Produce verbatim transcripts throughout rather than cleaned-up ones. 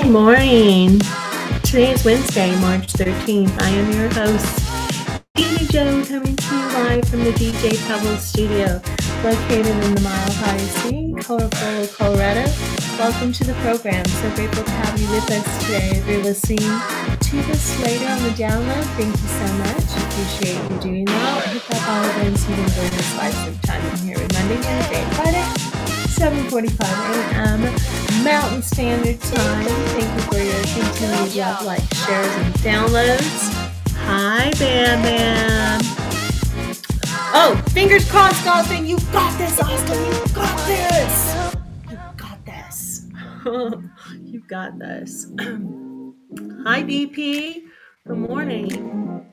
Good morning. Today is Wednesday, March thirteenth. I am your host, Dina Joe, coming to you live from the D J Pebbles studio, located in the Mile High Sea, colorful Colorado. Welcome to the program. So grateful to have you with us today. If you're listening to this later on the download, thank you so much. Appreciate you doing that. Hit that follow button so you can join us live sometime in here every Monday, Wednesday, and Friday, seven forty-five a.m. Mountain Standard Time. Thank you for your continued love, like, shares, and downloads. Hi, Bam Bam. Oh, fingers crossed, Austin. You got this, Austin. You got this. You got this. You got this. Hi, B P. Good morning.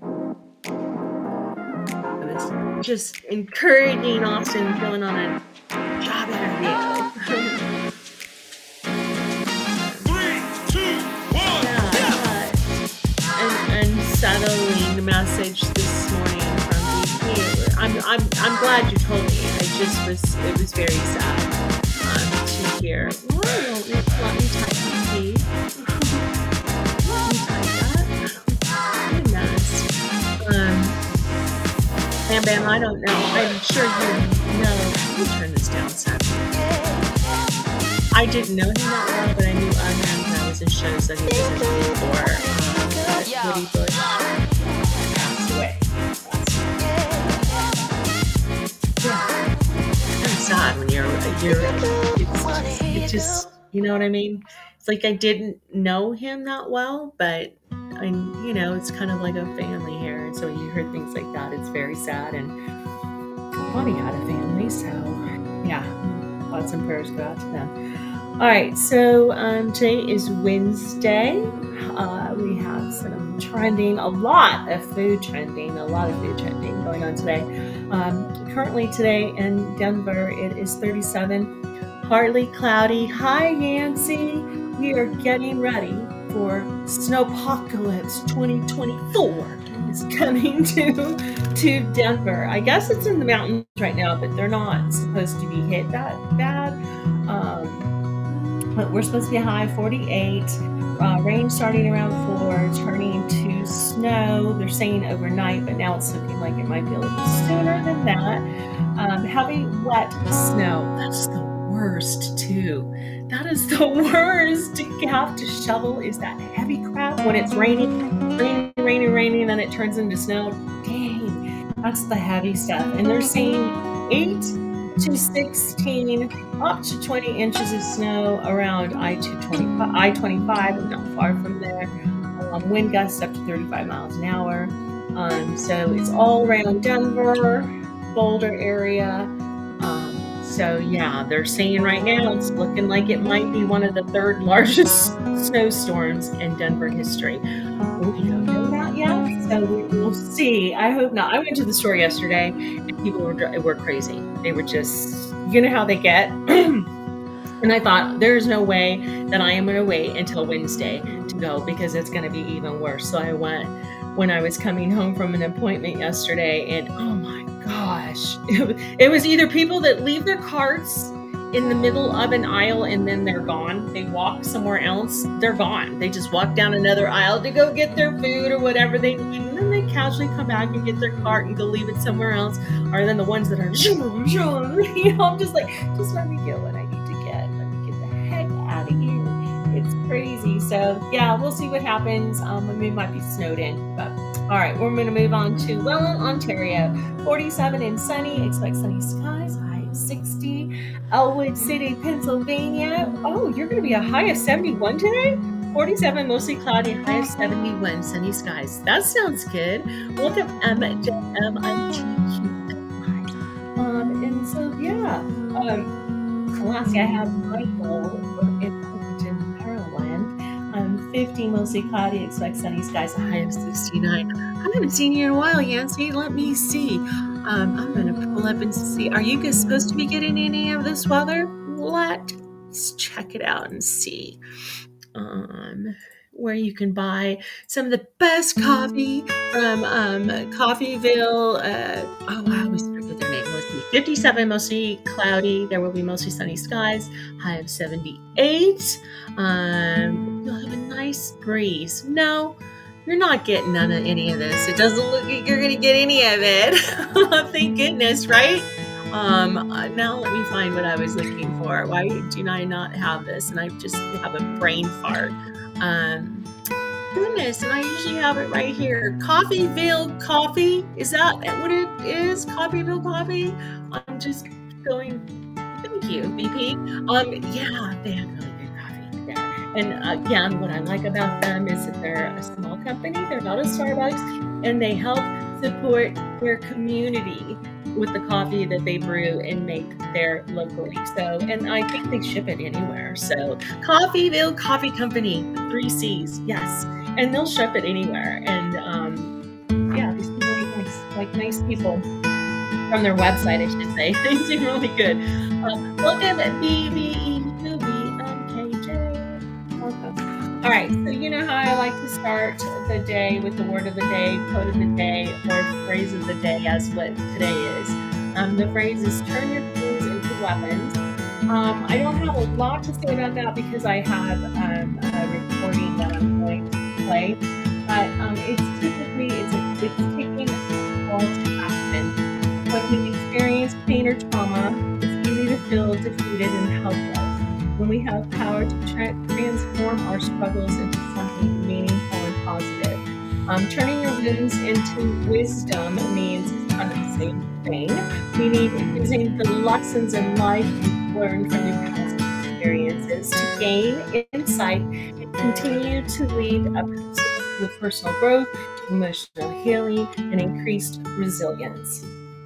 I was just encouraging Austin going on a job interview. Unsettling message this morning from B P. I'm I'm I'm glad you told me. I just was it was very sad um, to hear. Why won't you let me type B P? Let me type that. Goodness. Um, Bam Bam, I don't know. I'm sure you know. Let me turn this down some. I didn't know him that well, but I knew of him when I was in shows that he was in before. Um, Woody Bush passed away. Yeah. It's kind of sad when you're, you're it's, it just, you know what I mean? It's like I didn't know him that well, but I, you know, it's kind of like a family here. And so when you hear things like that, it's very sad. And I thought he had a family, so yeah, thoughts and prayers go out to them. All right, so um, today is Wednesday. Uh, we have some trending, a lot of food trending, a lot of food trending going on today. Um, currently today in Denver, it is thirty-seven, partly cloudy. Hi, Yancy. We are getting ready for Snowpocalypse twenty twenty-four. Is coming to to Denver. I guess it's in the mountains right now, but they're not supposed to be hit that bad. Um, but we're supposed to be a high forty-eight. Uh, rain starting around four, turning to snow. They're saying overnight, but now it's looking like it might be a little sooner than that. Um, heavy, wet snow. That's the worst too. That is the worst to have to shovel is that heavy crap when it's raining, raining, raining, raining, and then it turns into snow. Dang, that's the heavy stuff. And they're saying eight to sixteen, up to twenty inches of snow around I twenty-five, and not far from there. Um, wind gusts up to thirty-five miles an hour. Um, so it's all around Denver, Boulder area. Um, So yeah, they're saying right now it's looking like it might be one of the third largest snowstorms in Denver history. We don't know that yet, so we'll see. I hope not. I went to the store yesterday, and people were were crazy. They were just, you know how they get. And I thought, there's no way that I am going to wait until Wednesday to go because it's going to be even worse. So I went when I was coming home from an appointment yesterday, and oh my gosh, it was either people that leave their carts in the middle of an aisle and then they're gone. They walk somewhere else. They're gone. They just walk down another aisle to go get their food or whatever they need. And then they casually come back and get their cart and go leave it somewhere else. Or then the ones that are, you know, I'm just like, just let me get what I need to get. Let me get the heck out of here. It's crazy. So yeah, we'll see what happens. Um, we might be snowed in, but all right, we're going to move on to Welland, Ontario. forty-seven and sunny. Expect sunny skies. High of sixty. Elwood City, Pennsylvania. Oh, you're going to be a high of seventy-one today? forty-seven, mostly cloudy. High of seventy-one. Sunny skies. That sounds good. Welcome, M J M I T Q. Um, and so, yeah. Um, lastly, I have Michael in Wilmington, Maryland. Um, fifty, mostly cloudy. Expect sunny skies. A high of sixty-nine. I haven't seen you in a while, Yancy. Let me see. Um, I'm going to pull up and see. Are you guys supposed to be getting any of this weather? Let's check it out and see. Um, where you can buy some of the best coffee from um, Coffeeville. Uh, oh, wow, we forget their name. Let's see. fifty-seven, mostly cloudy. There will be mostly sunny skies. High of seventy-eight. Um, you'll have a nice breeze. No, you're not getting none of any of this. It doesn't look like you're gonna get any of it. Thank goodness, right? Um, uh, now let me find what I was looking for. Why do I not have this? And I just have a brain fart. Um, goodness, and I usually have it right here. Coffeeville Coffee. Is that what it is? Coffeeville Coffee? I'm just going. Thank you, B P. Um, yeah, they have really good coffee there. And again, what I like about them is that they're a small company. They're not a Starbucks, and they help support their community with the coffee that they brew and make there locally. So, and I think they ship it anywhere. So, Coffeeville Coffee Company, three C's, yes, and they'll ship it anywhere. And um, yeah, they seem really nice, like nice people. From their website, I should say. They seem really good. Um, welcome at B B E U B M K J. Welcome. All right, so you know how I like to start the day with the word of the day, quote of the day, or phrase of the day, as what today is. Um, the phrase is turn your tools into weapons. Um, I don't have a lot to say about that because I have um, a recording that I'm going to play. But um, it's typically, it's, a, it's taking a call to action. When we experience pain or trauma, it's easy to feel defeated and helpless. When we have power to tra- transform our struggles into something meaningful and positive. Um, turning your wounds into wisdom means kind of the same thing, meaning using the lessons in life you've learned from your past experiences to gain insight and continue to lead a person with personal growth, emotional healing, and increased resilience.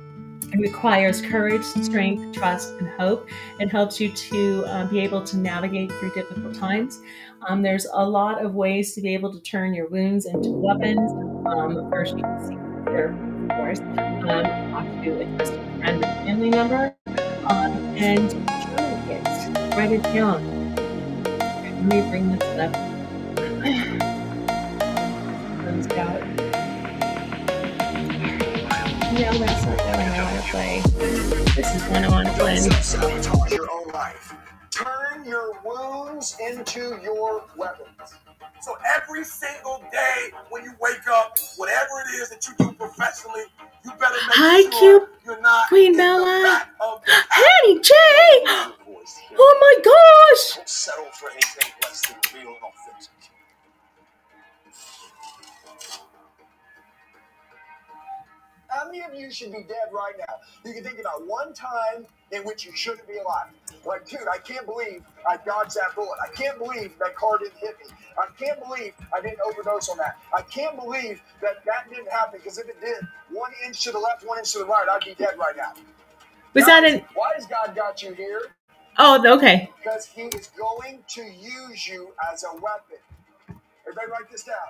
It requires courage, strength, trust, and hope. It helps you to uh, be able to navigate through difficult times. Um, there's a lot of ways to be able to turn your wounds into weapons. Um, first, you can see here, of course, um, talk to a trusted friend or family member, um, and journal it. Write it down. Let me bring this up. Comes out. No, that's not the one I want to play. This is one I want to play. Don't self-sabotage your own life. Turn your wounds into your weapons. So every single day when you wake up, whatever it is that you do professionally, you better make Hi, sure cute you're not Queen in Bella. the back of the Hattie J! Oh my gosh! Don't settle for anything less than real and authentic. How many of you should be dead right now? You can think about one time in which you shouldn't be alive. Like, dude, I can't believe I dodged that bullet. I can't believe that car didn't hit me. I can't believe I didn't overdose on that. I can't believe that that didn't happen, because if it did, one inch to the left, one inch to the right, I'd be dead right now. Was Guys, that an... Why has God got you here? Oh, okay. Because he is going to use you as a weapon. Everybody write this down.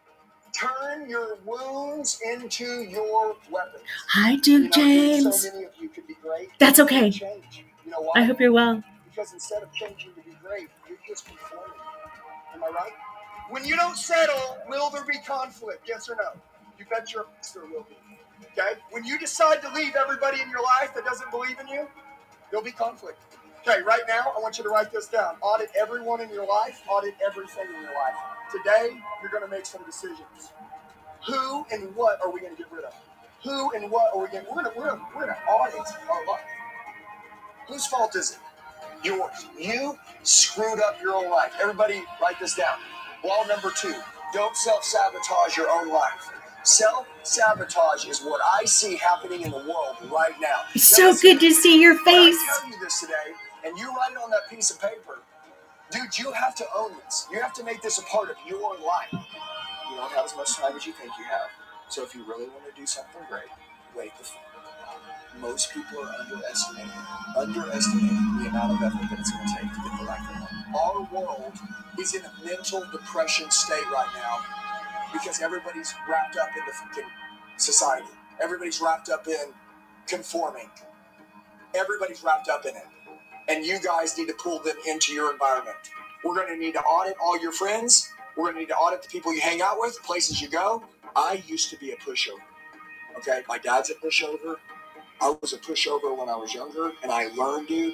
Turn your wounds into your weapons. Hi, Duke You know, James. so many of you could be great. That's okay. Change. You know why? I hope you're well. Because instead of changing to be great, you're just conforming. Am I right? When you don't settle, will there be conflict? Yes or no? You bet your ass there will be. Okay? When you decide to leave everybody in your life that doesn't believe in you, there'll be conflict. Okay, right now, I want you to write this down. Audit everyone in your life. Audit everything in your life. Today, you're going to make some decisions. Who and what are we going to get rid of? Who and what are we going to... We're going to we're gonna, we're gonna audit our life. Whose fault is it? Yours. You screwed up your own life. Everybody, write this down. Law number two, don't self-sabotage your own life. Self-sabotage is what I see happening in the world right now. It's so good to see your face. When I tell you this today, and you write it on that piece of paper, dude, you have to own this. You have to make this a part of your life. You don't have as much time as you think you have. So if you really want to do something great, wait the fuck. Most people are underestimating, underestimating the amount of effort that it's going to take to get the life they want. Our world is in a mental depression state right now because everybody's wrapped up in the fucking society. Everybody's wrapped up in conforming. Everybody's wrapped up in it. And you guys need to pull them into your environment. We're going to need to audit all your friends. We're going to need to audit the people you hang out with, places you go. I used to be a pushover. Okay? My dad's a pushover. I was a pushover when I was younger, and I learned, dude,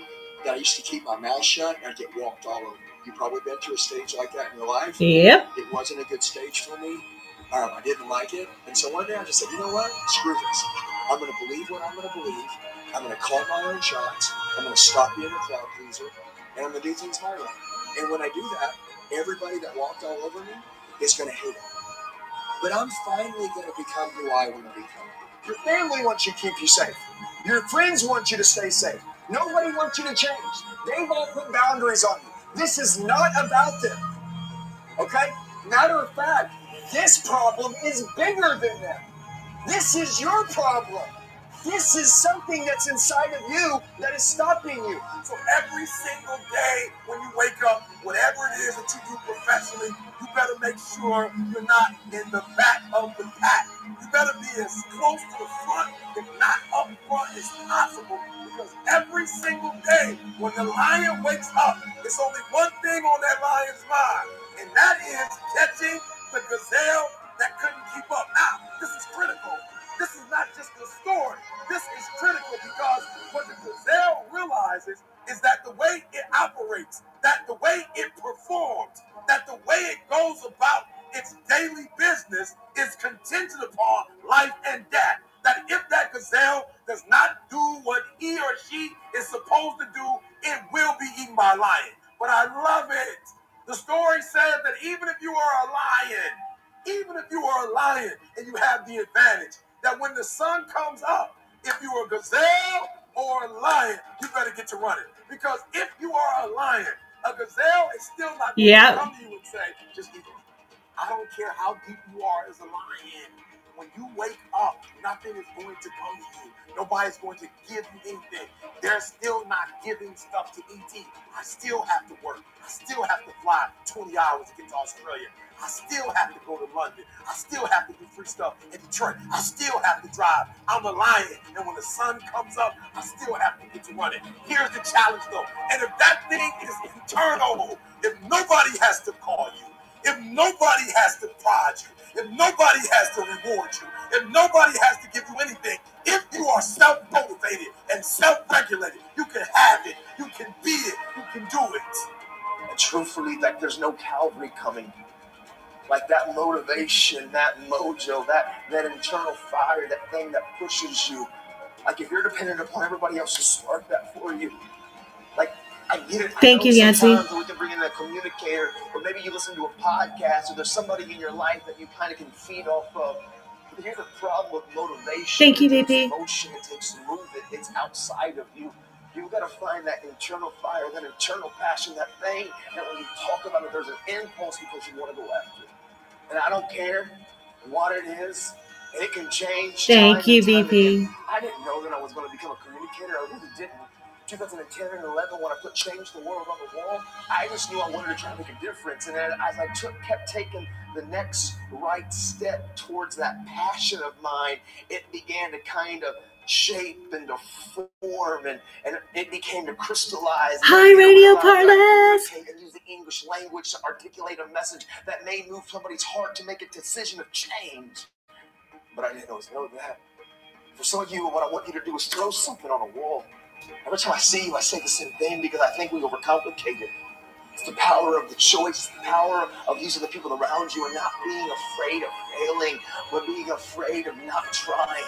that I used to keep my mouth shut and I'd get walked all over. You've probably been through a stage like that in your life. Yep. It wasn't a good stage for me. Um, I didn't like it. And so one day I just said, you know what? Screw this. I'm going to believe what I'm going to believe. I'm going to call my own shots. I'm going to stop being a crowd pleaser. And I'm going to do things my way. And when I do that, everybody that walked all over me is going to hate it. But I'm finally going to become who I want to become. Your family wants you to keep you safe. Your friends want you to stay safe. Nobody wants you to change. They've all put boundaries on you. This is not about them. Okay? Matter of fact, this problem is bigger than them. This is your problem. This is something that's inside of you that is stopping you. So every single day when you wake up, whatever it is that you do professionally, you better make sure you're not in the back of the pack. You better be as close to the front, if not up front, as possible. Because every single day when the lion wakes up, it's only one thing on that lion's mind, and that is catching the gazelle that couldn't keep up. Now, this is critical. This is not just a story. This is critical because what the gazelle realizes is that the way it operates, that the way it performs, that the way it goes about its daily business is contingent upon life and death. That if that gazelle does not do what he or she is supposed to do, it will be eaten by a lion. But I love it. The story says that even if you are a lion, even if you are a lion and you have the advantage, that when the sun comes up, if you are a gazelle or a lion, you better get to running. Because if you are a lion, a gazelle is still not going Yep. to come to you and say, just eat it. I don't care how deep you are as a lion. When you wake up, nothing is going to come to you. Nobody's going to give you anything. They're still not giving stuff to E T. I still have to work. I still have to fly twenty hours to get to Australia. I still have to go to London. I still have to do free stuff in Detroit. I still have to drive. I'm a lion. And when the sun comes up, I still have to get to running. Here's the challenge though. And if that thing is internal, if nobody has to call you, if nobody has to prod you, if nobody has to reward you, if nobody has to give you anything, if you are self-motivated and self-regulated, you can have it, you can be it, you can do it. And truthfully, like there's no Calvary coming. Like that motivation, that mojo, that, that internal fire, that thing that pushes you. Like if you're dependent upon everybody else to spark that for you. Like I get it. Thank I know you, Yancy. sometimes we can bring in a communicator, or maybe you listen to a podcast, or there's somebody in your life that you kind of can feed off of. But here's the problem with motivation. Thank you, it takes V P. Emotion, it takes movement. It's outside of you. You've got to find that internal fire, that internal passion, that thing that when you talk about it, there's an impulse because you want to go after it. And I don't care what it is. It can change. Thank you, V P. Again. I didn't know that I was going to become a communicator. I really didn't. twenty ten and eleven, when I put Change the World on the wall, I just knew I wanted to try to make a difference. And then as I took, kept taking the next right step towards that passion of mine, it began to kind of shape and to form, and, and it became to crystallize. Hi, Radio Parlors! And use the English language to articulate a message that may move somebody's heart to make a decision of change. But I didn't always know that. For some of you, what I want you to do is throw something on a wall. Every time I see you, I say the same thing because I think we overcomplicate it. It's the power of the choice, the power of using the people around you and not being afraid of failing, but being afraid of not trying.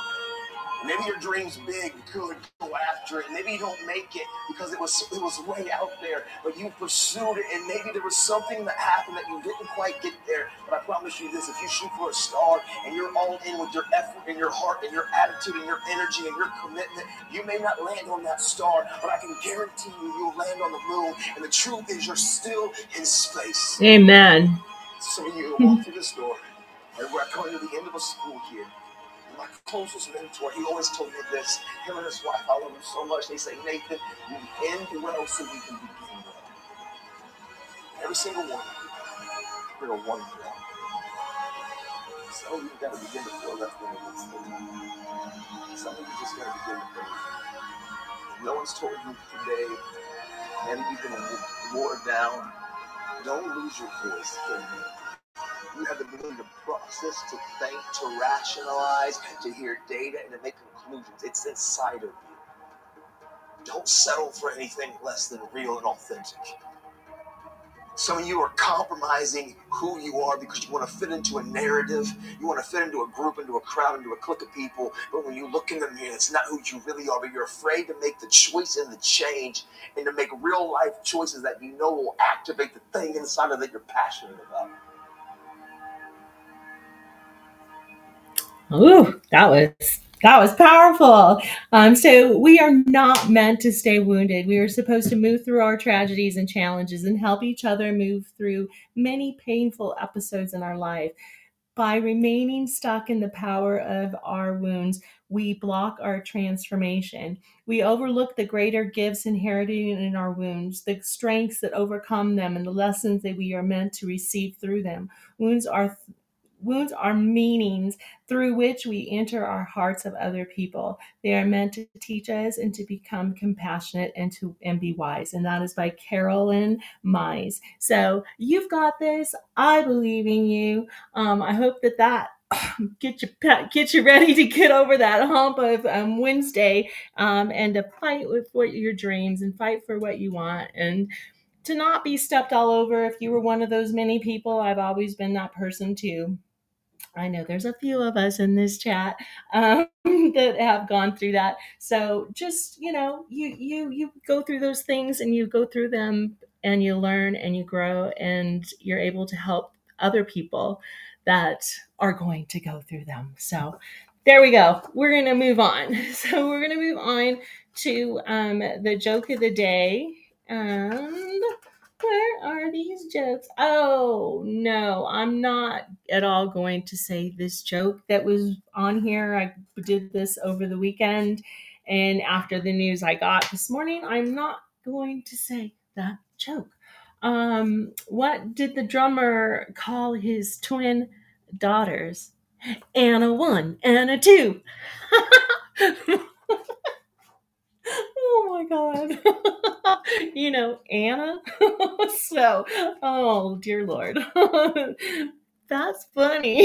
Maybe your dream's big, good, go after it. Maybe you don't make it because it was it was way out there, but you pursued it, and maybe there was something that happened that you didn't quite get there. But I promise you this, if you shoot for a star and you're all in with your effort and your heart and your attitude and your energy and your commitment, you may not land on that star, but I can guarantee you you'll land on the moon. And the truth is you're still in space. Amen. So you walk through this door, and we're coming to the end of a school year. My closest mentor, he always told me this. Him and his wife, I love him so much. They say, Nathan, you end well so we can begin well. Every single one of you, you're a one well. Some of you got to begin to feel that thing against the wall. Some of you just got to begin to feel it. No one's told you today, maybe you've been worn down. Don't lose your voice. You have the ability to process, to think, to rationalize, to hear data, and to make conclusions. It's inside of you. Don't settle for anything less than real and authentic. Some of you are compromising who you are because you want to fit into a narrative. You want to fit into a group, into a crowd, into a clique of people. But when you look in the mirror, it's not who you really are. But you're afraid to make the choice and the change and to make real life choices that you know will activate the thing inside of that you're passionate about. Ooh, that was that was powerful. Um, so we are not meant to stay wounded. We are supposed to move through our tragedies and challenges and help each other move through many painful episodes in our life. By remaining stuck in the power of our wounds, we block our transformation. We overlook the greater gifts inherited in our wounds, the strengths that overcome them, and the lessons that we are meant to receive through them. Wounds are Wounds are meanings through which we enter our hearts of other people. They are meant to teach us and to become compassionate and to and be wise. And that is by Carolyn Mize. So you've got this. I believe in you. Um, I hope that that get you get you ready to get over that hump of um, Wednesday um, and to fight with what your dreams and fight for what you want and to not be stepped all over. If you were one of those many people, I've always been that person too. I know there's a few of us in this chat um, that have gone through that. So just, you know, you you you go through those things and you go through them and you learn and you grow and you're able to help other people that are going to go through them. So there we go. We're going to move on. So we're going to move on to um, the joke of the day. And where are these jokes? Oh, no, I'm not at all going to say this joke that was on here. I did this over the weekend. And after the news I got this morning, I'm not going to say that joke. Um, what did the drummer call his twin daughters? Anna one, Anna two. Oh my God. You know, Anna. So, oh dear Lord. That's funny.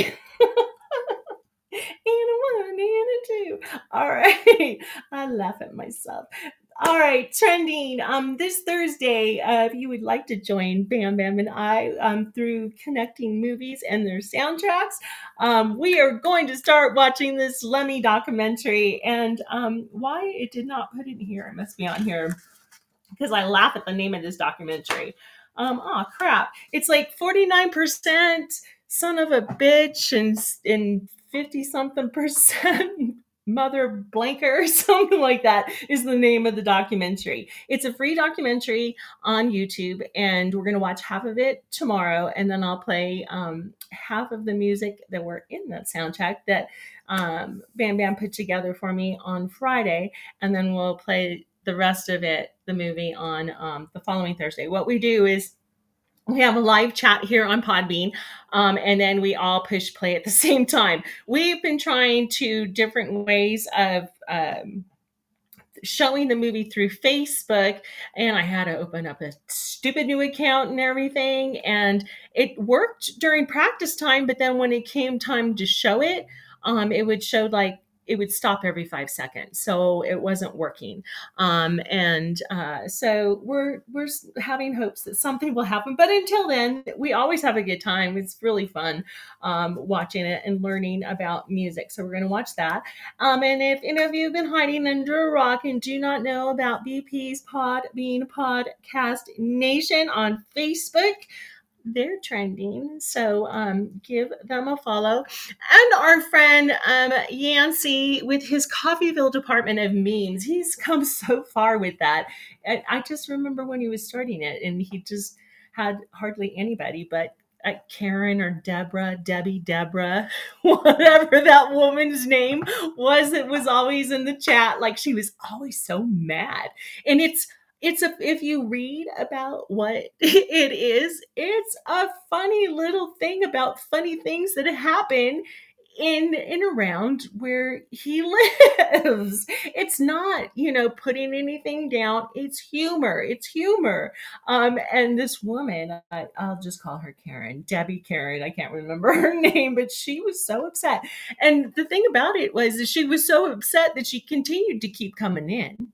Anna one, Anna two. All right. I laugh at myself. All right, trending. Um, this Thursday, uh, if you would like to join Bam Bam and I um, through connecting movies and their soundtracks, um, we are going to start watching this Lemmy documentary. And um, why it did not put it here, it must be on here because I laugh at the name of this documentary. Um, oh crap! It's like forty-nine percent son of a bitch and and fifty something percent mother blanker or something like that is the name of the documentary. It's a free documentary on YouTube, and we're gonna watch half of it tomorrow, and then I'll play um, half of the music that were in that soundtrack that um, Bam Bam put together for me on Friday, and then we'll play the rest of it, the movie, on um, the following Thursday. What we do is we have a live chat here on Podbean, um, and then we all push play at the same time. We've been trying to different ways of um, showing the movie through Facebook, and I had to open up a stupid new account and everything, and it worked during practice time, but then when it came time to show it, um, it would show like it would stop every five seconds, so it wasn't working. Um, and uh, so we're we're having hopes that something will happen. But until then, we always have a good time. It's really fun um, watching it and learning about music. So we're going to watch that. Um, and if any of you have been hiding under a rock and do not know about B P's Podbean Podcast Nation on Facebook, they're trending, so um, give them a follow. And our friend um, Yancey with his Coffeeville department of memes, he's come so far with that. I, I just remember when he was starting it, and he just had hardly anybody but uh, Karen or Deborah, Debbie, Deborah, whatever that woman's name was. It was always in the chat, like she was always so mad, and it's. It's a, if you read about what it is, it's a funny little thing about funny things that happen in and around where he lives. It's not, you know, putting anything down. It's humor. It's humor. Um, and this woman, I, I'll just call her Karen, Debbie Karen. I can't remember her name, but she was so upset. And the thing about it was that she was so upset that she continued to keep coming in.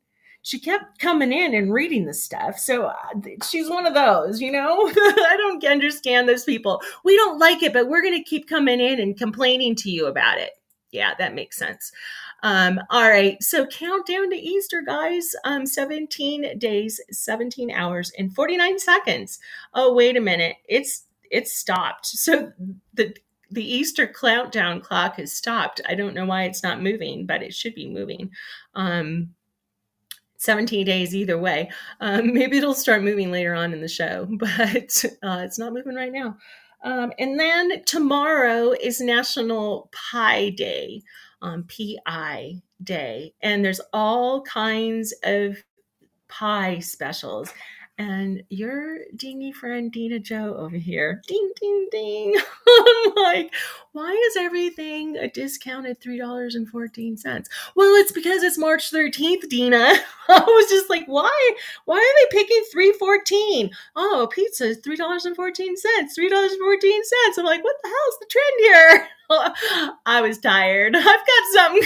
she kept coming in and reading the stuff. So uh, she's one of those, you know. I don't understand those people. We don't like it, but we're going to keep coming in and complaining to you about it. Yeah, that makes sense. Um, all right. So countdown to Easter, guys. Um, seventeen days, seventeen hours, and forty-nine seconds. Oh, wait a minute. It's it's stopped. So the the Easter countdown clock has stopped. I don't know why it's not moving, but it should be moving. Um, seventeen days either way. Um, maybe it'll start moving later on in the show, but uh, it's not moving right now. Um, and then tomorrow is National Pie Day, um, P I Day. And there's all kinds of pie specials. And your dingy friend Dina Joe over here, ding, ding, ding. I'm like, why is everything a discounted three dollars and fourteen cents? Well, it's because it's March thirteenth, Dina. I was just like, why? Why are they picking three fourteen? Oh, pizza is three dollars and fourteen cents, three dollars and fourteen cents. I'm like, what the hell's the trend here? I was tired. I've got something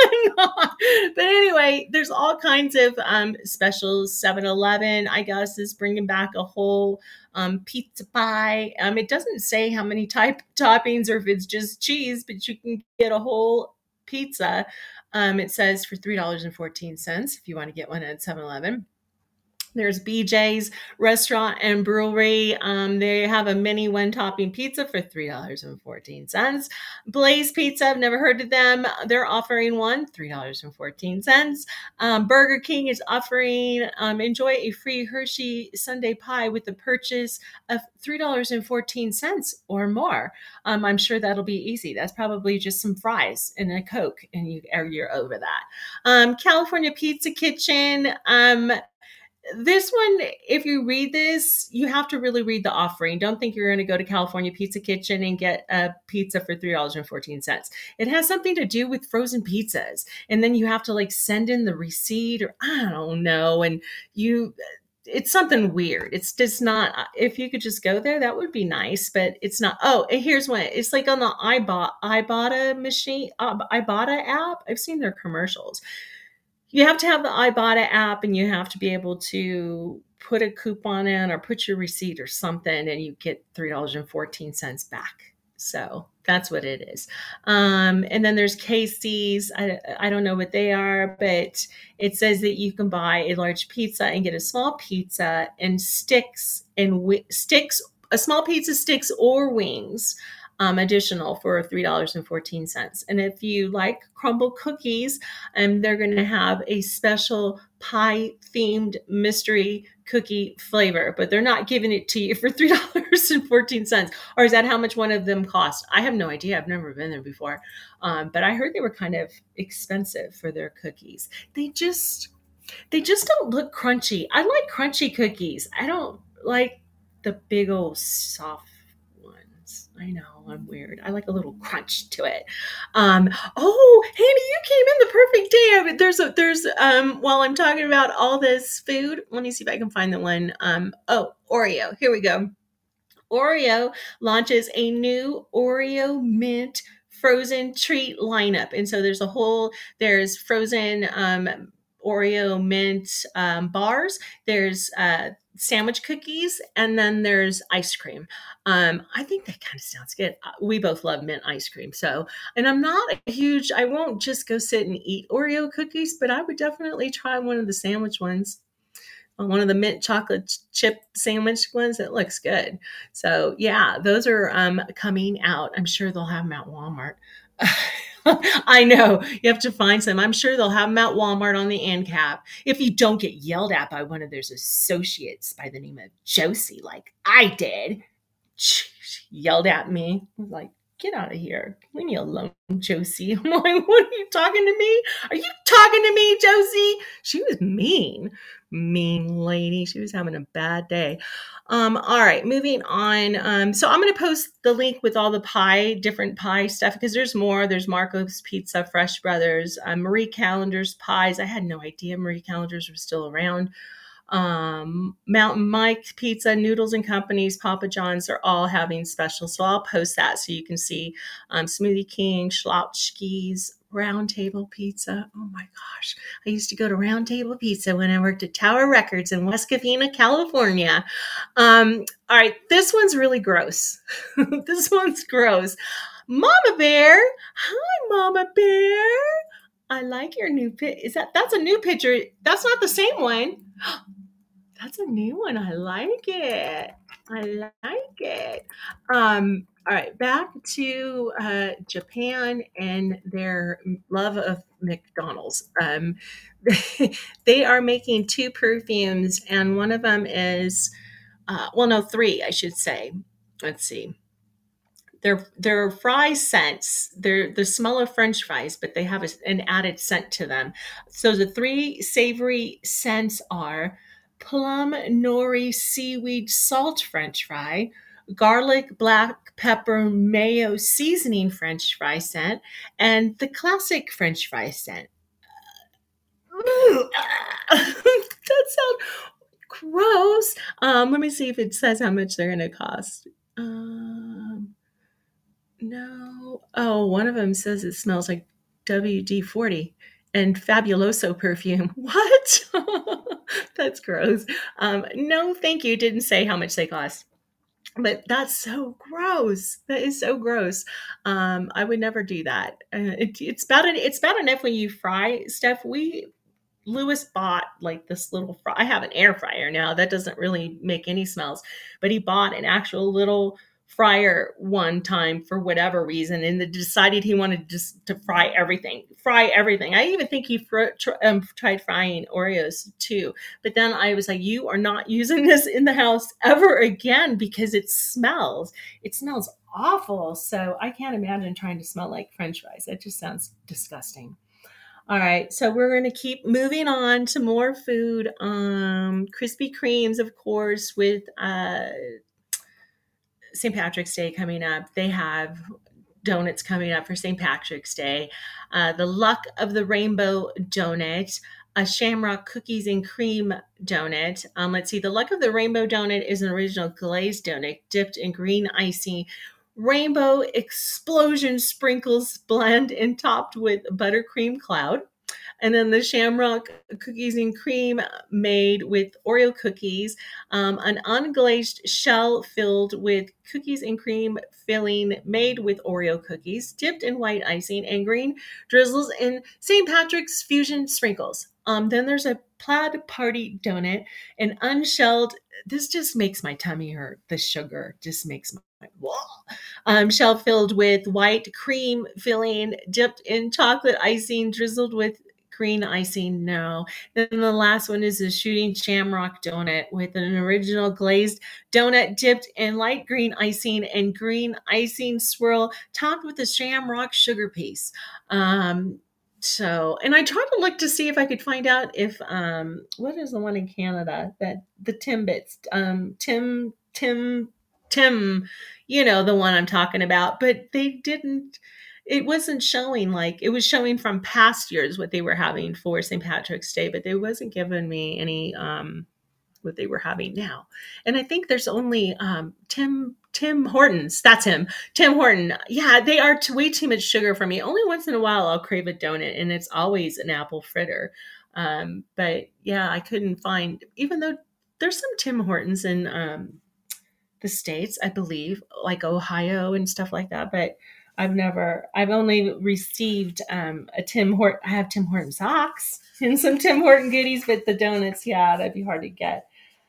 on. But anyway, there's all kinds of um, specials. seven eleven, I guess, is bringing back a whole um, pizza pie. Um, it doesn't say how many type toppings or if it's just cheese, but you can get a whole pizza. Um, it says for three dollars and fourteen cents if you want to get one at seven eleven. There's B J's Restaurant and Brewery. Um, they have a mini one-topping pizza for three dollars and fourteen cents. Blaze Pizza, I've never heard of them. They're offering one, three dollars and fourteen cents. Um, Burger King is offering, um, enjoy a free Hershey Sundae pie with the purchase of three dollars and fourteen cents or more. Um, I'm sure that'll be easy. That's probably just some fries and a Coke, and you, you're over that. Um, California Pizza Kitchen, um, this one, if you read this, you have to really read the offering. Don't think you're going to go to California Pizza Kitchen and get a pizza for three dollars and fourteen cents. It has something to do with frozen pizzas. And then you have to like send in the receipt or I don't know. And you, it's something weird. It's just not, if you could just go there, that would be nice, but it's not. Oh, and here's one. It's like on the Ibotta, Ibotta machine, uh, Ibotta app. I've seen their commercials. You have to have the Ibotta app and you have to be able to put a coupon in or put your receipt or something and you get three dollars and fourteen cents back. So that's what it is. Um, and then there's K C's. I, I don't know what they are, but it says that you can buy a large pizza and get a small pizza and sticks and wi- sticks, a small pizza, sticks or wings. Um, additional for three dollars and fourteen cents. And if you like crumble cookies, um, they're going to have a special pie themed mystery cookie flavor, but they're not giving it to you for three dollars and fourteen cents. Or is that how much one of them cost? I have no idea. I've never been there before. Um, but I heard they were kind of expensive for their cookies. They just, they just don't look crunchy. I like crunchy cookies. I don't like the big old soft ones. I know I'm weird. I like a little crunch to it. Um, oh, Handy, you came in the perfect day. There's a, there's, um, while I'm talking about all this food, let me see if I can find the one. Um, oh, Oreo. Here we go. Oreo launches a new Oreo mint frozen treat lineup. And so there's a whole, there's frozen, um, Oreo mint, um, bars. There's, uh, sandwich cookies, and then there's ice cream. Um, I think that kind of sounds good. We both love mint ice cream. So, and I'm not a huge, I won't just go sit and eat Oreo cookies, but I would definitely try one of the sandwich ones. One of the mint chocolate chip sandwich ones. It looks good. So yeah, those are um, coming out. I'm sure they'll have them at Walmart. I know you have to find some. I'm sure they'll have them at Walmart on the end cap. If you don't get yelled at by one of their associates by the name of Josie, like I did, she yelled at me. I was like, get out of here. Leave me alone, Josie. I'm like, what are you talking to me? Are you talking to me, Josie? She was mean, mean lady. She was having a bad day. Um, all right, moving on. Um, so I'm going to post the link with all the pie, different pie stuff, because there's more. There's Marco's Pizza, Fresh Brothers, uh, Marie Callender's pies. I had no idea Marie Callender's were still around. Um, Mountain Mike Pizza, Noodles and Companies, Papa John's are all having specials. So I'll post that so you can see um, Smoothie King, Schlotchki's, Round Table Pizza. Oh my gosh. I used to go to Round Table Pizza when I worked at Tower Records in West Covina, California. Um, all right, this one's really gross. This one's gross. Mama Bear. Hi, Mama Bear. I like your new pic. Is that that's a new picture? That's not the same one. That's a new one. I like it. I like it. Um, all right, back to uh, Japan and their love of McDonald's. Um, they are making two perfumes, and one of them is, uh, well, no, three, I should say. Let's see. They're they're fry scents. They're the smell of French fries, but they have a, an added scent to them. So the three savory scents are plum nori seaweed salt French fry, garlic black pepper mayo seasoning French fry scent, and the classic French fry scent. Ooh, that sounds gross. Um, let me see if it says how much they're going to cost. Um, No. Oh, one of them says it smells like W D forty and Fabuloso perfume. What? That's gross. Um, no, thank you. Didn't say how much they cost. But that's so gross. That is so gross. Um, I would never do that. Uh, it, it's bad. en- It's bad enough when you fry stuff. We Lewis bought like this little fry. I have an air fryer now that doesn't really make any smells, but he bought an actual little fryer one time for whatever reason and then decided he wanted just to fry everything, fry everything. I even think he fr- tr- um, tried frying Oreos too. But then I was like, you are not using this in the house ever again because it smells. It smells awful. So I can't imagine trying to smell like French fries. That just sounds disgusting. All right, so we're going to keep moving on to more food. Um, Krispy Kremes, of course, with uh, Saint Patrick's Day coming up. They have donuts coming up for Saint Patrick's Day. Uh, the Luck of the Rainbow donut, a Shamrock cookies and cream donut. Um, let's see, the Luck of the Rainbow donut is an original glazed donut dipped in green icing. Rainbow explosion sprinkles blend and topped with buttercream cloud. And then the Shamrock cookies and cream made with Oreo cookies, um, an unglazed shell filled with cookies and cream filling made with Oreo cookies, dipped in white icing, and green drizzles in Saint Patrick's fusion sprinkles. Um, then there's a plaid party donut, an unshelled. This just makes my tummy hurt. The sugar just makes my whoa. Um, shell filled with white cream filling, dipped in chocolate icing, drizzled with green icing. No. Then the last one is a shooting shamrock donut with an original glazed donut dipped in light green icing and green icing swirl topped with a shamrock sugar piece. Um, so, and I tried to look to see if I could find out if um, what is the one in Canada that the Timbits, um, Tim, Tim, Tim, you know the one I'm talking about, but they didn't it wasn't showing like it was showing from past years what they were having for Saint Patrick's Day, but they wasn't giving me any um what they were having now. And I think there's only um Tim Tim Hortons. That's him. Tim Horton. Yeah, they are t- way too much sugar for me. Only once in a while I'll crave a donut and it's always an apple fritter. Um but yeah, I couldn't find even though there's some Tim Hortons in um the States, I believe, like Ohio and stuff like that. But I've never, I've only received um, a Tim Horton, I have Tim Horton socks and some Tim Horton goodies, but the donuts, yeah, that'd be hard to get.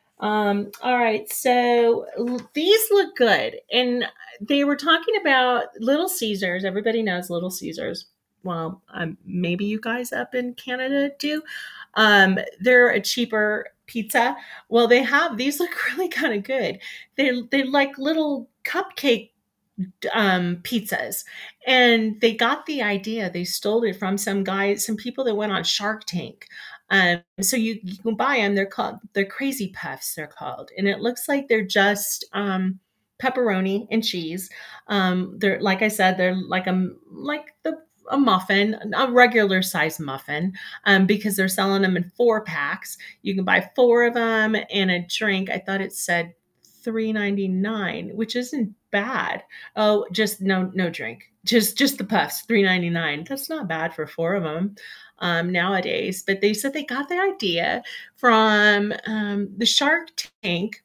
Um, all right, so these look good. And they were talking about Little Caesars. Everybody knows Little Caesars. Well, um, maybe you guys up in Canada do. Um, they're a cheaper pizza. Well, they have these look really kind of good. They they like little cupcake um, pizzas, and they got the idea. They stole it from some guys, some people that went on Shark Tank. Um, so you, you can buy them. They're called they're Crazy Puffs. They're called, and it looks like they're just um, pepperoni and cheese. Um, they're like I said, they're like a like the a muffin, a regular size muffin, um, because they're selling them in four packs. You can buy four of them and a drink. I thought it said three ninety-nine, which isn't bad. Oh, just no no drink. Just just the puffs, three ninety-nine. That's not bad for four of them um, nowadays. But they said they got the idea from um, the Shark Tank,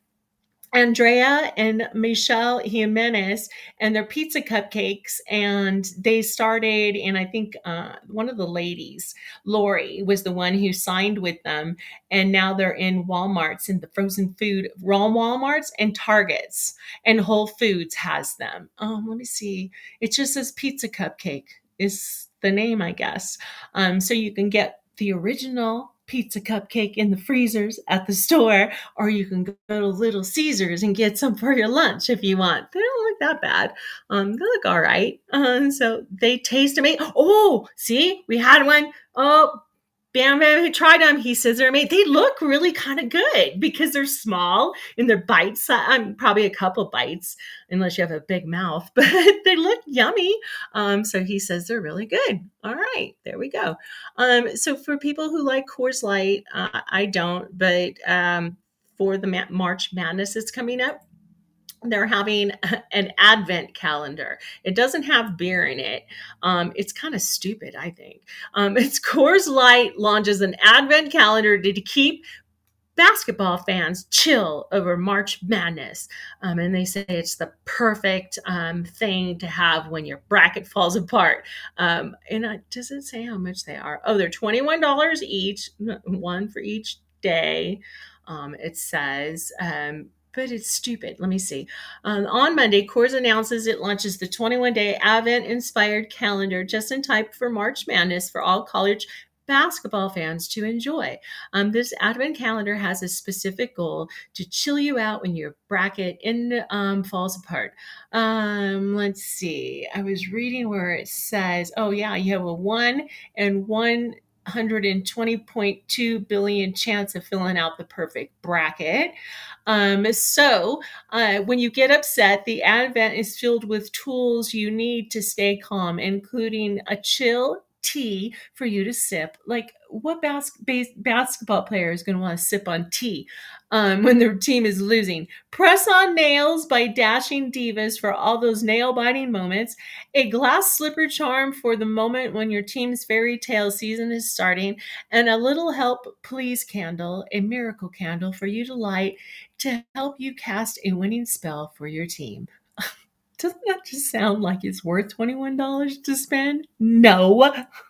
Andrea and Michelle Jimenez and their pizza cupcakes. And they started, and I think uh, one of the ladies, Lori, was the one who signed with them. And now they're in Walmarts and the frozen food, raw Walmarts and Targets, and Whole Foods has them. Um, let me see. It just says pizza cupcake is the name, I guess. Um, so you can get the original pizza cupcake in the freezers at the store, or you can go to Little Caesars and get some for your lunch if you want. They don't look that bad. Um, they look all right. Um, so they taste amazing. Oh, see, we had one. Oh, Bam Bam who tried them. He says they're amazing. They look really kind of good because they're small and they're bites. I'm probably a couple bites unless you have a big mouth, but they look yummy. Um, so he says they're really good. All right, there we go. Um, so for people who like Coors Light, uh, I don't, but um, for the Ma- March Madness that's coming up, they're having an advent calendar. It doesn't have beer in it. Um, it's kind of stupid, I think. Um, it's Coors Light launches an advent calendar to keep basketball fans chill over March Madness. Um, and they say it's the perfect um, thing to have when your bracket falls apart. Um, and uh, does it say how much they are? Oh, they're twenty-one dollars each, one for each day. Um, it says, um, but it's stupid. Let me see. Um, on Monday, Coors announces it launches the twenty-one day Advent-inspired calendar just in time for March Madness for all college basketball fans to enjoy. Um, this Advent calendar has a specific goal to chill you out when your bracket in, um, falls apart. Um, let's see. I was reading where it says, oh, yeah, you have a one and one hundred twenty point two billion chance of filling out the perfect bracket. Um, so uh, when you get upset, the Advent is filled with tools you need to stay calm, including a chill tea for you to sip. Like, what bas- bas- basketball player is going to want to sip on tea um, when their team is losing? Press on nails by Dashing Divas for all those nail-biting moments. A glass slipper charm for the moment when your team's fairy tale season is starting. And a little help please candle, a miracle candle for you to light to help you cast a winning spell for your team. Doesn't that just sound like it's worth twenty-one dollars to spend? No.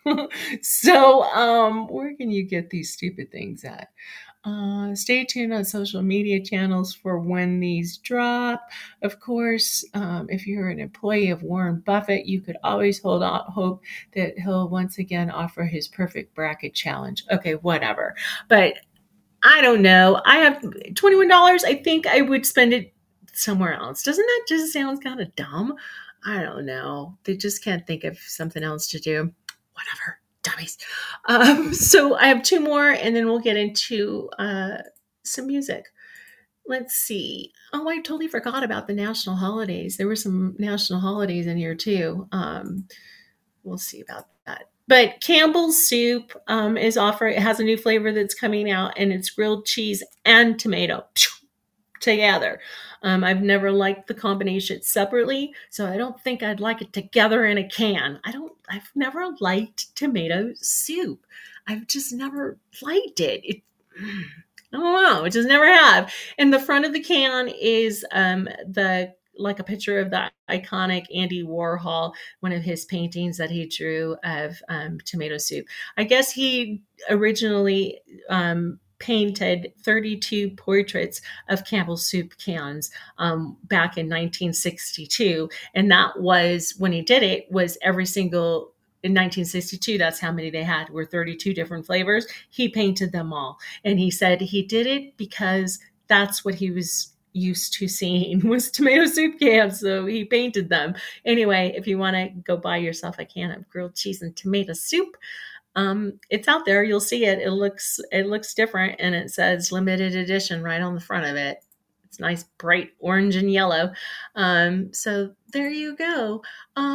So, um, where can you get these stupid things at? Uh, stay tuned on social media channels for when these drop. Of course, um, if you're an employee of Warren Buffett, you could always hold out hope that he'll once again offer his perfect bracket challenge. Okay, whatever. But I don't know. I have twenty-one dollars. I think I would spend it somewhere else. Doesn't that just sound kind of dumb? I don't know. They just can't think of something else to do. Whatever. Dummies. Um, so I have two more, and then we'll get into uh, some music. Let's see. Oh, I totally forgot about the national holidays. There were some national holidays in here too. Um, we'll see about that. But Campbell's soup um, is offering, it has a new flavor that's coming out, and it's grilled cheese and tomato together. Um, I've never liked the combination separately, so I don't think I'd like it together in a can. I don't, I've never liked tomato soup. I've just never liked it. It I don't know. It just never have. And the front of the can is um, the like a picture of the iconic Andy Warhol, one of his paintings that he drew of um, tomato soup. I guess he originally um, painted thirty-two portraits of Campbell soup cans um, back in nineteen sixty-two. And that was, when he did it, was every single, in nineteen sixty-two, that's how many they had, were thirty-two different flavors. He painted them all. And he said he did it because that's what he was used to seeing was tomato soup cans, so he painted them. Anyway, if you want to go buy yourself a can of grilled cheese and tomato soup, um, it's out there. You'll see it. It looks it looks different, and it says limited edition right on the front of it. It's nice, bright orange and yellow. Um, so there you go. Um,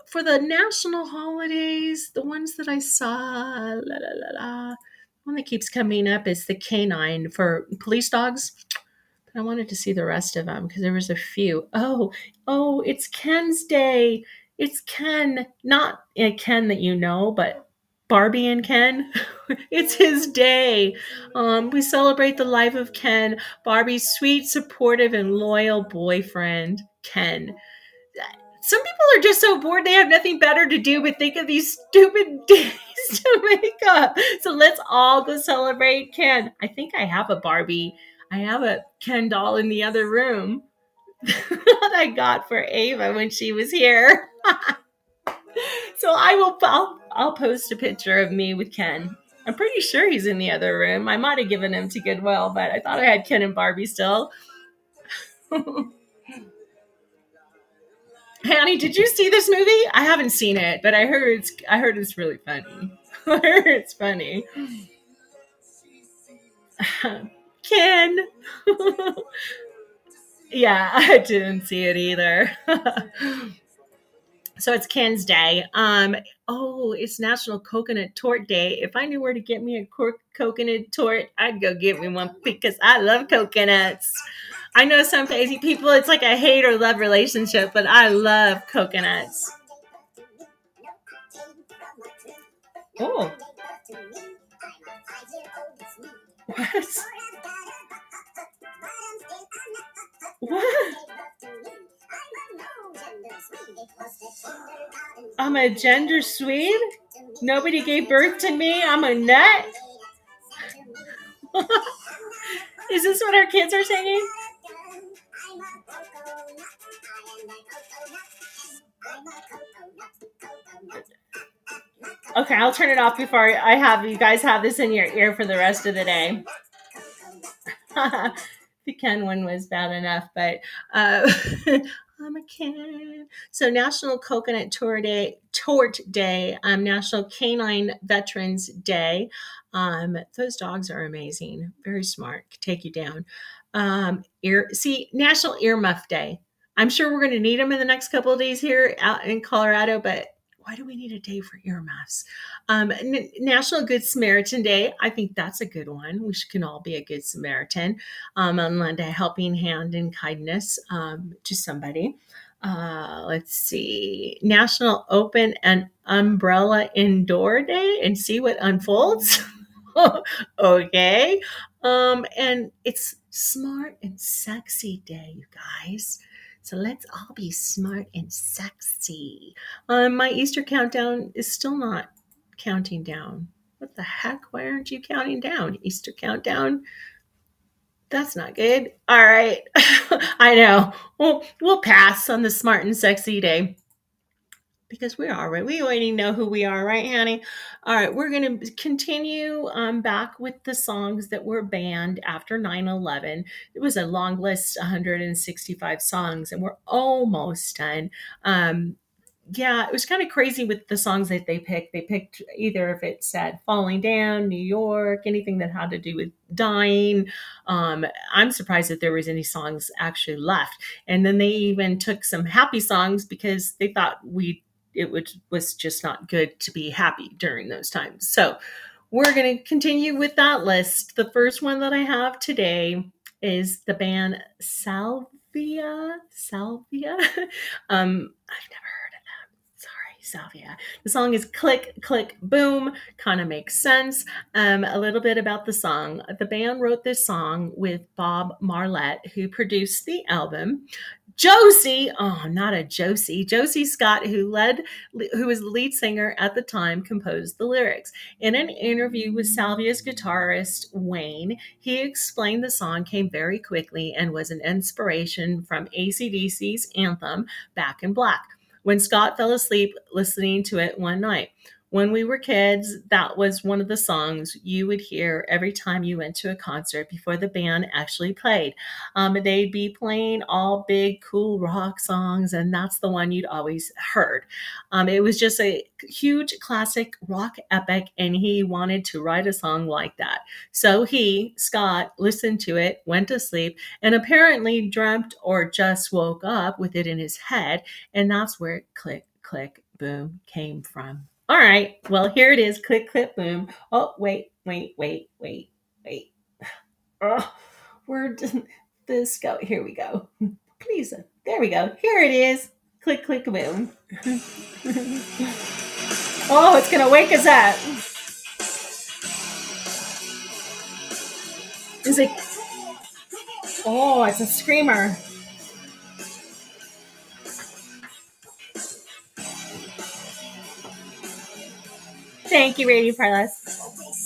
for the national holidays, the ones that I saw, la la la la, one that keeps coming up is the canine for police dogs. But I wanted to see the rest of them because there was a few. Oh, oh, it's Ken's day. It's Ken, not a Ken that you know, but Barbie and Ken. It's his day. Um, we celebrate the life of Ken, Barbie's sweet, supportive, and loyal boyfriend, Ken. Some people are just so bored they have nothing better to do but think of these stupid days to make up. So let's all go celebrate Ken. I think I have a Barbie. I have a Ken doll in the other room that I got for Ava when she was here. So I will. I'll, I'll post a picture of me with Ken. I'm pretty sure he's in the other room. I might have given him to Goodwill, but I thought I had Ken and Barbie still. Honey, did you see this movie? I haven't seen it, but I heard it's. I heard it's really funny. I heard it's funny. Ken. Yeah, I didn't see it either. So it's Ken's Day. Um, oh, it's National Coconut Tort Day. If I knew where to get me a cor- coconut tort, I'd go get me one because I love coconuts. I know some crazy people, it's like a hate or love relationship, but I love coconuts. Oh. What? What? I'm a gender Swede? Nobody gave birth to me? I'm a nut? Is this what our kids are singing? Okay, I'll turn it off before I have you guys have this in your ear for the rest of the day. The Ken one was bad enough, but uh, I'm a Ken. So National Coconut Tort Day, Tort Day, um, National Canine Veterans Day. Um, those dogs are amazing, very smart, take you down. Um, ear, see, National Earmuff Day. I'm sure we're going to need them in the next couple of days here out in Colorado, but why do we need a day for earmuffs? Um, N- National Good Samaritan Day. I think that's a good one. We should, can all be a good Samaritan um, and lend a helping hand and kindness um, to somebody. Uh, let's see. National Open an Umbrella Indoor Day and see what unfolds. Okay. Um, and it's Smart and Sexy Day, you guys. So let's all be smart and sexy. Um, my Easter countdown is still not counting down. What the heck? Why aren't you counting down? Easter countdown? That's not good. All right. I know. We'll, we'll pass on the smart and sexy day. Because we are, right? We already know who we are, right, honey? All right, we're going to continue um, back with the songs that were banned after nine eleven. It was a long list, one hundred sixty-five songs, and we're almost done. Um, yeah, it was kind of crazy with the songs that they picked. They picked either if it said Falling Down, New York, anything that had to do with dying. Um, I'm surprised that there was any songs actually left. And then they even took some happy songs because they thought we it would, was just not good to be happy during those times. So we're going to continue with that list. The first one that I have today is the band Salvia. Salvia. um, I've never heard of them. Sorry, Salvia. The song is Click, Click, Boom. Kind of makes sense. Um, a little bit about the song. The band wrote this song with Bob Marlette, who produced the album. Josie, oh, not a Josie. Josie Scott, who led, who was the lead singer at the time, composed the lyrics. In an interview with Salvia's guitarist Wayne, he explained the song came very quickly and was an inspiration from A C D C's anthem, Back in Black, when Scott fell asleep listening to it one night. When we were kids, that was one of the songs you would hear every time you went to a concert before the band actually played. Um, they'd be playing all big, cool rock songs, and that's the one you'd always heard. Um, it was just a huge classic rock epic, and he wanted to write a song like that. So he, Scott, listened to it, went to sleep, and apparently dreamt or just woke up with it in his head, and that's where it clicked. Click, Boom came from. All right, well, here it is. Click, click, boom. Oh, wait, wait, wait, wait, wait. Oh, where did this go? Here we go. Please, there we go. Here it is. Click, click, boom. Oh, it's going to wake us up. Is it? Oh, it's a screamer. Thank you, Radio Parless.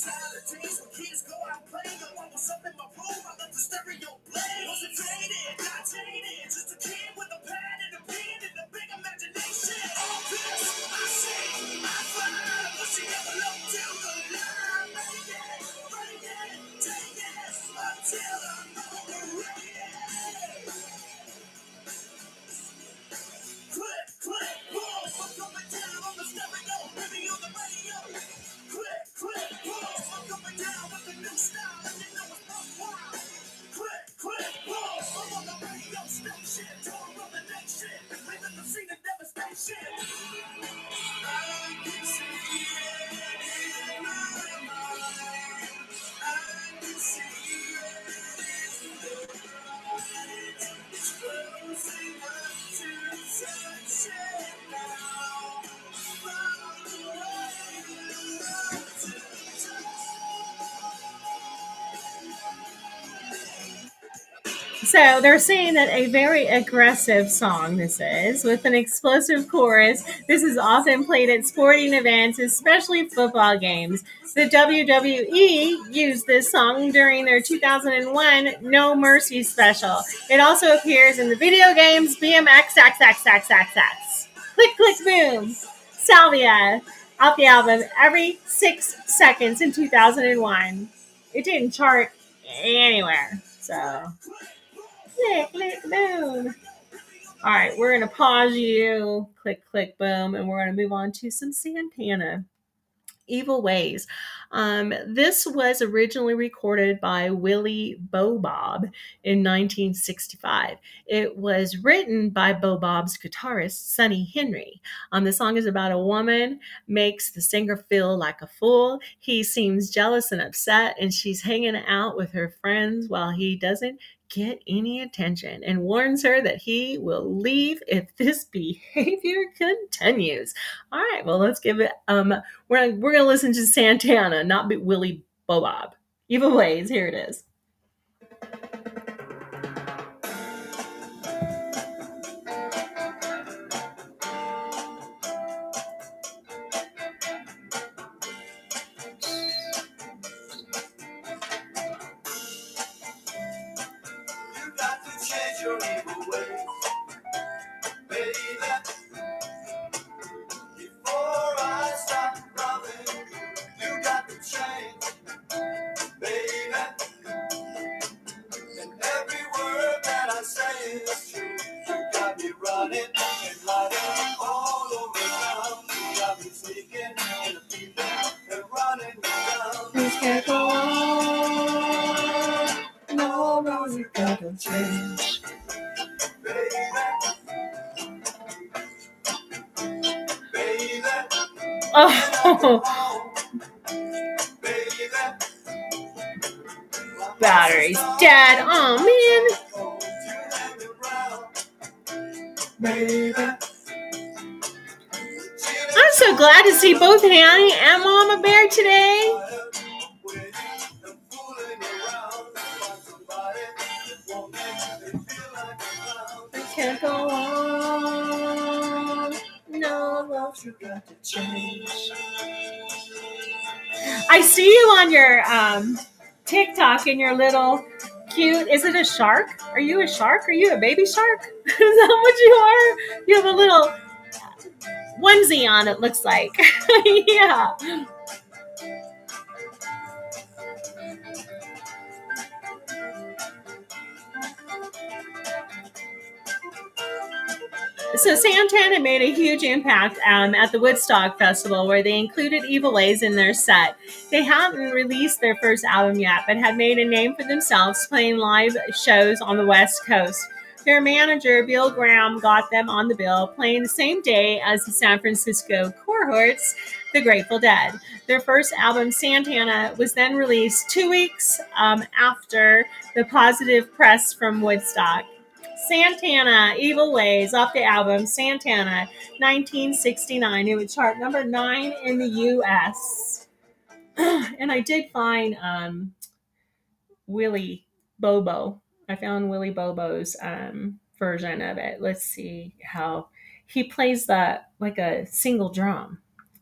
So they're saying that a very aggressive song this is, with an explosive chorus. This is often played at sporting events, especially football games. The W W E used this song during their two thousand one No Mercy special. It also appears in the video games B M X X X X X X. Click, click, boom. Salvia, off the album Every Six Seconds in two thousand one. It didn't chart anywhere, so... Click, click, boom. All right, we're going to pause you. Click, click, boom. And we're going to move on to some Santana. Evil Ways. Um, this was originally recorded by Willie Bobob in nineteen sixty-five. It was written by Bobob's guitarist, Sonny Henry. Um, the song is about a woman makes the singer feel like a fool. He seems jealous and upset, and she's hanging out with her friends while he doesn't get any attention, and warns her that he will leave if this behavior continues. All right, well, let's give it, um, we're, we're going to listen to Santana, not Willie Bobob. Evil Ways, here it is. Oh, battery's dead. Oh, man. I'm so glad to see both Hanny and Mama Bear today. I can't go on. No love, you got to change. I see you on your um, TikTok in your little cute, is it a shark? Are you a shark? Are you a baby shark? Is that what you are? You have a little onesie on, it looks like. Yeah. So Santana made a huge impact um, at the Woodstock Festival, where they included Evil Ways in their set. They hadn't released their first album yet, but had made a name for themselves playing live shows on the West Coast. Their manager, Bill Graham, got them on the bill, playing the same day as the San Francisco cohorts, the Grateful Dead. Their first album, Santana, was then released two weeks um, after the positive press from Woodstock. Santana, Evil Ways, off the album Santana, nineteen sixty-nine. It would chart number nine in the U S And I did find um, Willie Bobo. I found Willie Bobo's um, version of it. Let's see how he plays that like a single drum.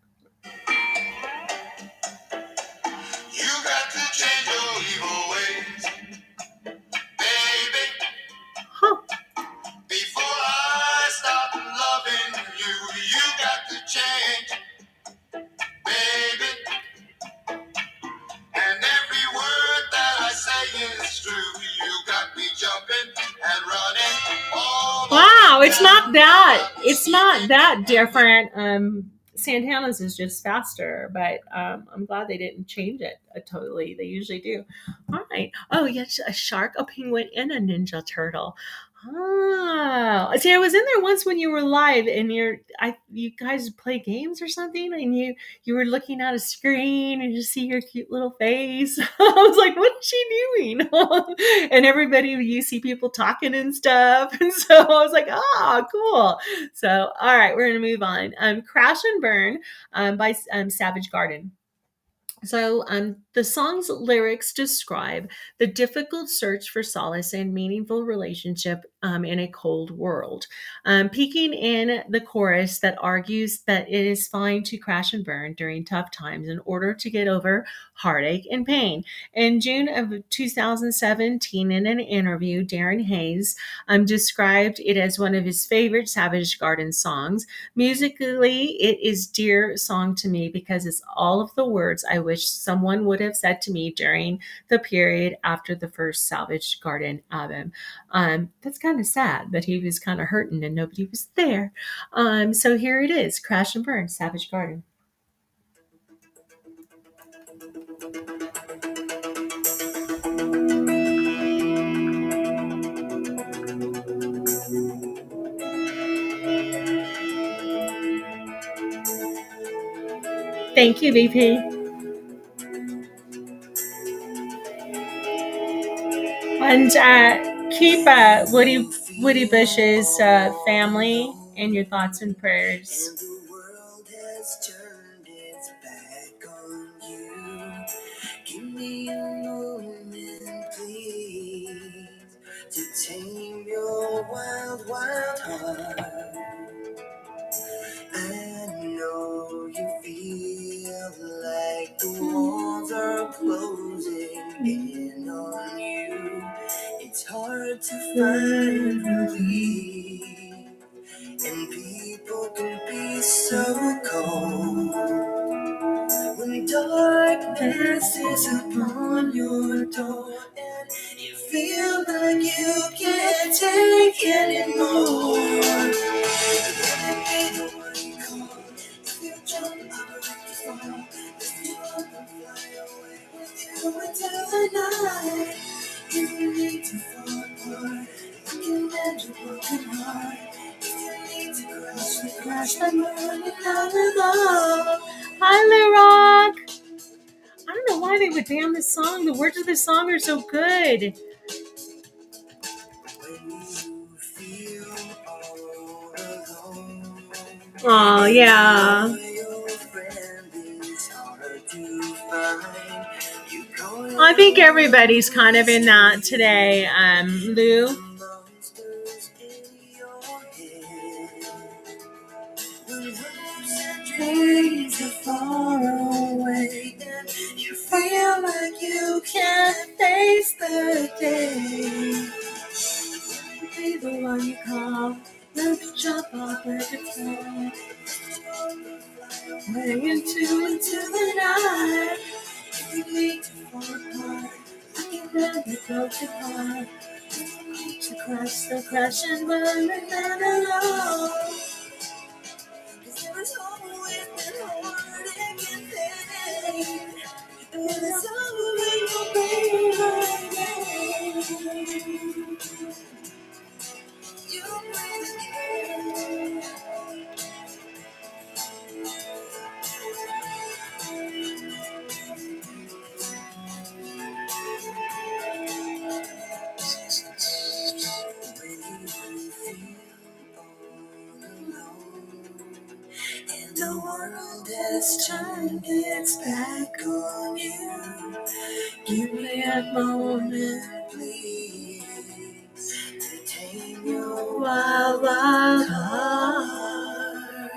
You got to change your evil ways, baby. Huh. Before I stop loving you, you got to change, baby. And every word that I say is true. You got me jumping and running all Wow, it's not that it's not that different. Um, Santana's is just faster, but um, I'm glad they didn't change it uh, totally. They usually do. All right. Oh, yes, a shark, a penguin, and a ninja turtle. Oh, see, I was in there once when you were live, and you're, I, you guys play games or something, and you, you were looking at a screen, and you see your cute little face. I was like, "What is she doing?" And everybody, you see people talking and stuff, and so I was like, "Oh, cool." So, all right, we're gonna move on. Um, "Crash and Burn" um, by um, Savage Garden. So, um, the song's lyrics describe the difficult search for solace and meaningful relationship um, in a cold world, um, peaking in the chorus that argues that it is fine to crash and burn during tough times in order to get over heartache and pain. In June of two thousand seventeen, in an interview, Darren Hayes um, described it as one of his favorite Savage Garden songs. Musically, it is dear song to me because it's all of the words I wish someone would have said to me during the period after the first Savage Garden album. Um, that's kind of sad that he was kind of hurting and nobody was there. Um, so here it is, Crash and Burn, Savage Garden. Thank you, V P. And uh, keep uh, Woody Woody Bush's uh, family in your thoughts and prayers. And the world has turned its back on you. Give me a moment, please, to tame your wild, wild heart. I know you feel like the walls are closing in on you. It's hard to find relief, and people can be so cold when darkness is upon your door and you feel like you can't take anymore. Let me be the one you call. If you jump, I'll break the fall. If you up and fly away with you into the night. If you need to fall apart, I can mend your broken heart. If you need to crash, we crash and burn it down below. Hi, Lil Rock. I don't know why they would ban this song. The words of the song are so good. When you feel all alone. Oh, yeah. Your friend is hard to find. You call I think everybody's kind of in that today, um, Lou. monsters in your head. When hopes and dreams are far away, and you feel like you can't face the day. Be the one you call. Let me jump off where to fall. Way into into the night. If you need to fall apart, I can never go too far. If you need to crash, the crash and burn and then alone. 'Cause there is always been heartache and pain. And there's always no pain. this turn gets back on you, give me a moment, please, to tame your wild, wild heart.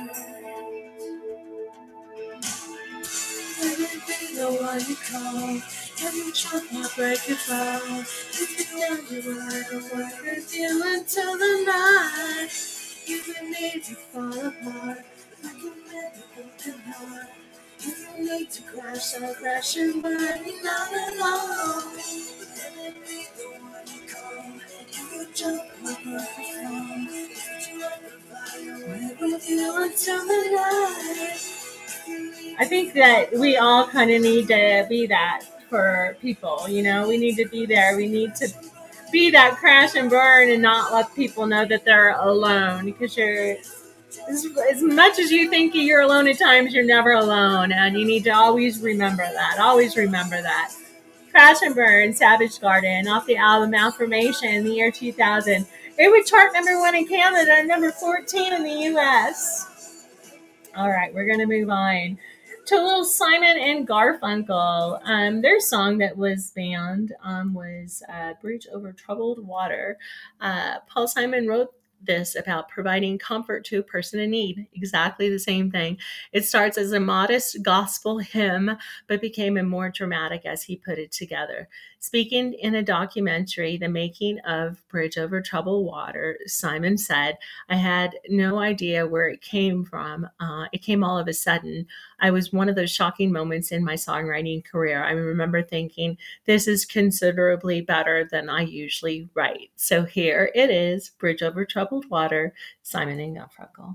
Let it be the one you call. Every trunk will break your fall. If you down, you ride away with you until the night. If you need to fall apart, like a broken heart. If you need to crash, I'll crash and burn you not alone. Let it be the one you call. If you jump, I'll break your fall. If you let the fire away with you until the night. I think that we all kind of need to be that for people. You know, we need to be there. We need to be that crash and burn and not let people know that they're alone, because you're as, as much as you think you're alone at times, you're never alone, and you need to always remember that. Always remember that. Crash and Burn, Savage Garden, off the album Affirmation in the year two thousand. It would chart number one in Canada and number fourteen in the U S. All right, we're going to move on to little Simon and Garfunkel. Um, their song that was banned um, was uh, Bridge Over Troubled Water. Uh, Paul Simon wrote this about providing comfort to a person in need. Exactly the same thing. It starts as a modest gospel hymn, but became a more dramatic as he put it together. Speaking in a documentary, The Making of Bridge Over Troubled Water, Simon said, I had no idea where it came from. Uh, it came all of a sudden. I was one of those shocking moments in my songwriting career. I remember thinking, this is considerably better than I usually write. So here it is, Bridge Over Troubled Water, Simon and Garfunkel.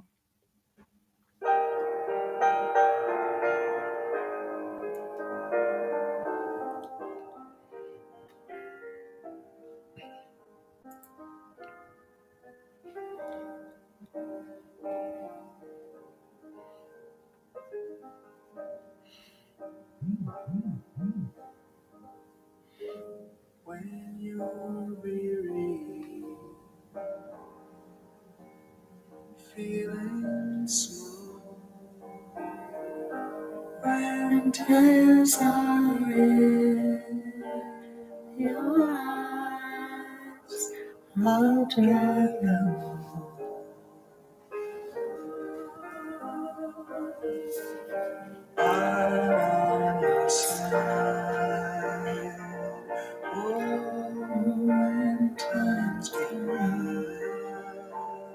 When you're weary, feeling small, when tears are in your eyes, I'll dry them. I'm on your side. Oh, when times get rough,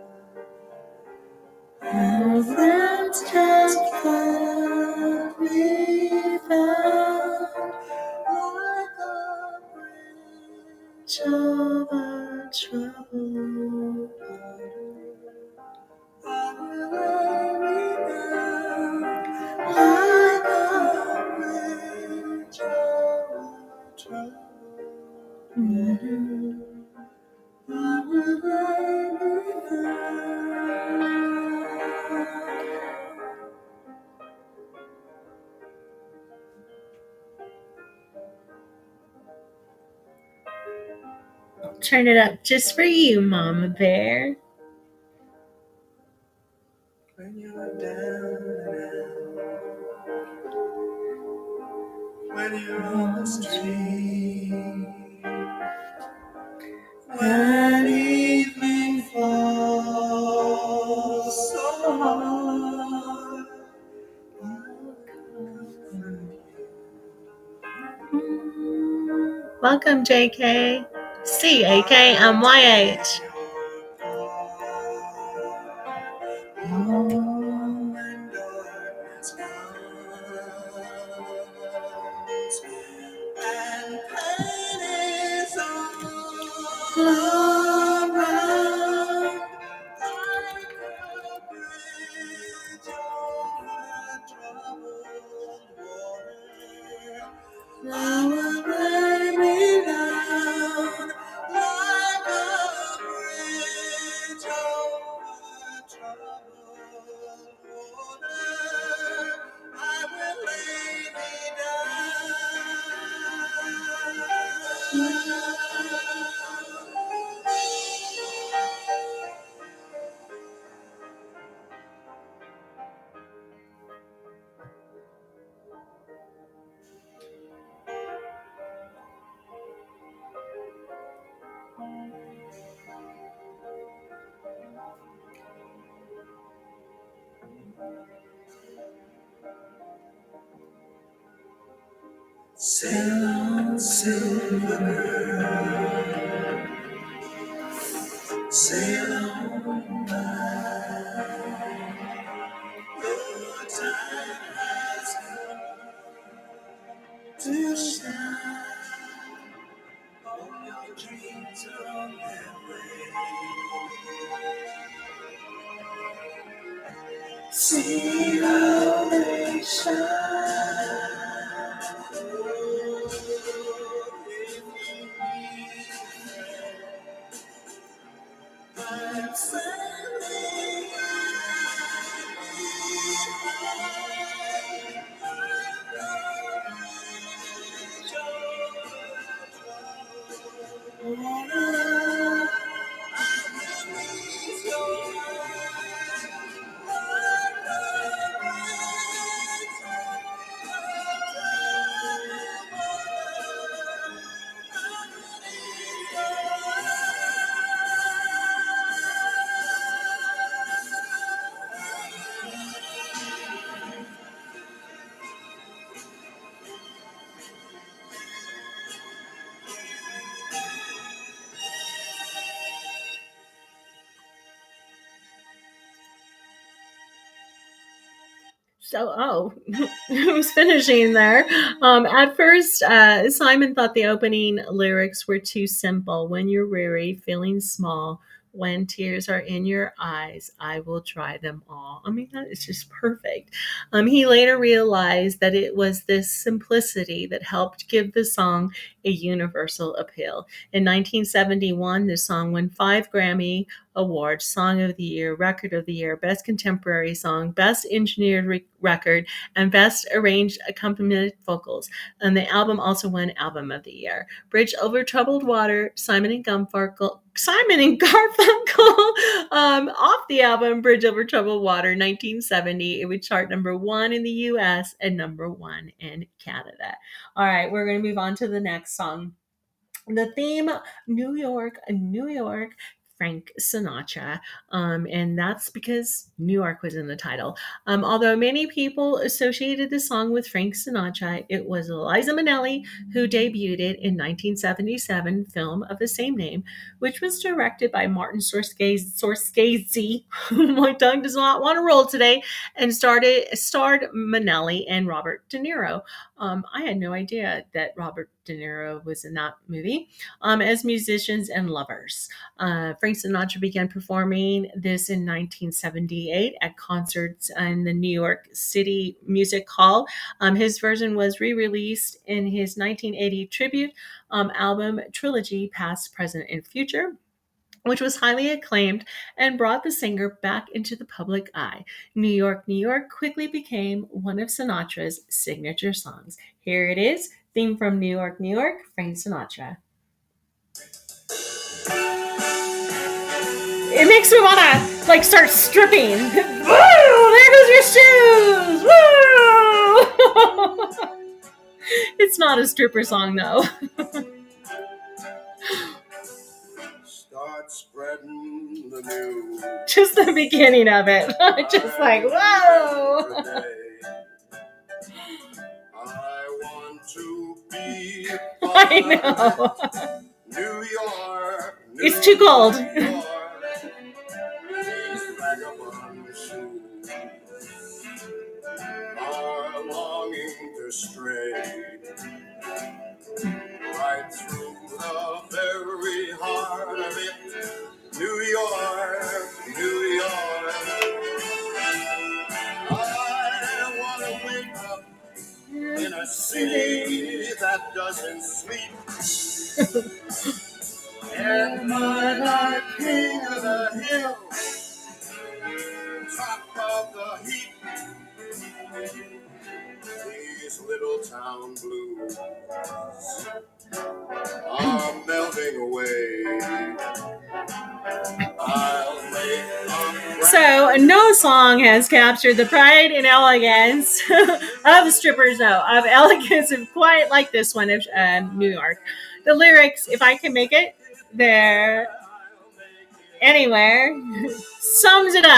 and friends just can't be found, like a bridge over troubled water. I will lay me down, like a bridge over troubled water. I will lay me down. Turn it up just for you, Mama Bear. When you're down and out, when you're on the street, when evening falls so hard, I'll comfort you. Welcome, J K. C A K M Y H. Oh, when darkness comes and pain is all around, like a bridge over troubled water, I will lay me down, like a Sail on, silver girl, sail on by. Your time has come to shine. All your dreams are on their way. See how they shine. So, oh, who's finishing there? Um, at first, uh, Simon thought the opening lyrics were too simple. When you're weary, feeling small, when tears are in your eyes, I will dry them all. I mean, that is just perfect. Um, he later realized that it was this simplicity that helped give the song a universal appeal. In nineteen seventy-one, the song won five Grammy Awards: Song of the Year, Record of the Year, Best Contemporary Song, Best Engineered Re- Record, and Best Arranged Accompaniment Vocals. And the album also won Album of the Year. Bridge Over Troubled Water, Simon and Garfunkel, Simon and Garfunkel, um, off the album Bridge Over Troubled Water, nineteen seventy. It would chart number one in the U S and number one in Canada. All right, we're going to move on to the next song. The theme, New York, New York, Frank Sinatra. Um, and that's because New York was in the title. Um, although many people associated the song with Frank Sinatra, it was Liza Minnelli who debuted it in nineteen seventy-seven film of the same name, which was directed by Martin Scorsese. Scorsese. My tongue does not want to roll today. And started starred Minnelli and Robert De Niro. Um, I had no idea that Robert De Niro was in that movie, um, as musicians and lovers. Uh, Frank Sinatra began performing this in nineteen seventy-eight at concerts in the New York City Music Hall. Um, his version was re-released in his nineteen eighty tribute um, album Trilogy, Past, Present, and Future, which was highly acclaimed and brought the singer back into the public eye. New York, New York quickly became one of Sinatra's signature songs. Here it is, theme from New York, New York, Frank Sinatra. It makes me want to, like, start stripping. Woo! There goes your shoes! Woo! It's not a stripper song, though. Start spreading the news. Just the beginning of it. Just like, whoa! I want to be I know. New York. New It's too cold. York. These vagabond shoes are longing to stray right through the very heart of it. New York, New York. I want to wake up in a city that doesn't sleep. And my heart, king of the hill, top of the heap. These little town blues are melting away. I'll make a So, no song has captured the pride and elegance of strippers, though, of elegance of quite like this one of um, New York. The lyrics, if I can make it, they're anywhere, sums it up.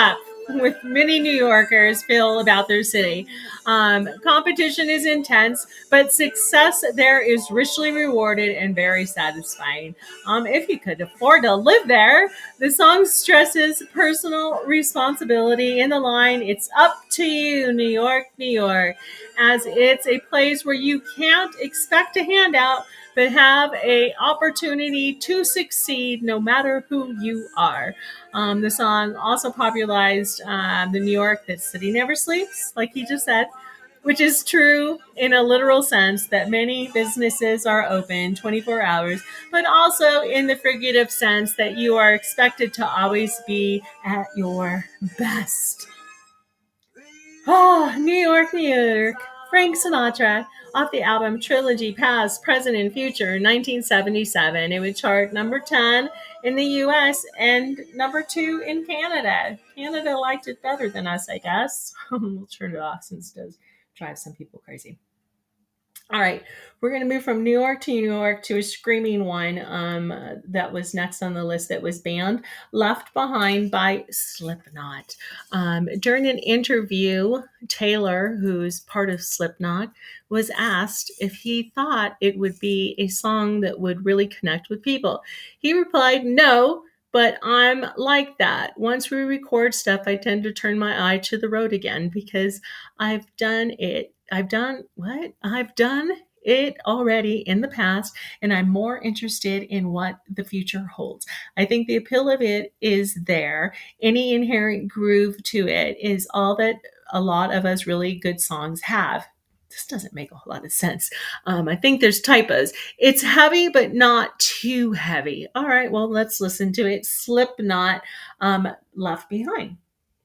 with many New Yorkers feel about their city. Um, competition is intense, but success there is richly rewarded and very satisfying. Um, if you could afford to live there, the song stresses personal responsibility in the line, "It's up to you, New York, New York," as it's a place where you can't expect a handout, but have a opportunity to succeed no matter who you are. Um, the song also popularized um, the New York that city never sleeps, like he just said, which is true in a literal sense that many businesses are open twenty-four hours, but also in the figurative sense that you are expected to always be at your best. Oh, New York, New York. Frank Sinatra, off the album Trilogy Past, Present, and Future, nineteen seventy-seven. It would chart number ten in the U S and number two in Canada. Canada liked it better than us, I guess. We'll turn it off since it does drive some people crazy. All right, we're going to move from New York to New York to a screaming one um, that was next on the list that was banned, Left Behind by Slipknot. Um, during an interview, Taylor, who's part of Slipknot, was asked if he thought it would be a song that would really connect with people. He replied, "No, but I'm like that. Once we record stuff, I tend to turn my eye to the road again because I've done it. I've done what? I've done it already in the past, and I'm more interested in what the future holds. I think the appeal of it is there. Any inherent groove to it is all that a lot of us really good songs have." This doesn't make a whole lot of sense. Um, I think there's typos. It's heavy, but not too heavy. All right, well, let's listen to it. Slipknot, um, Left Behind.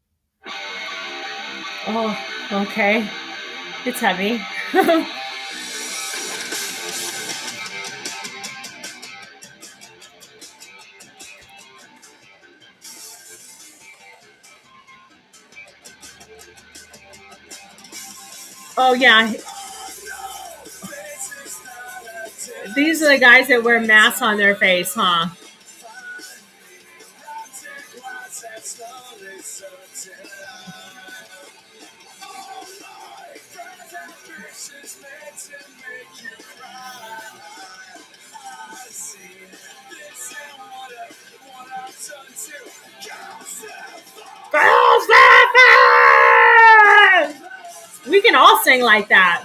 Oh, okay. It's heavy. Oh, yeah. These are the guys that wear masks on their face, huh? We can all sing like that.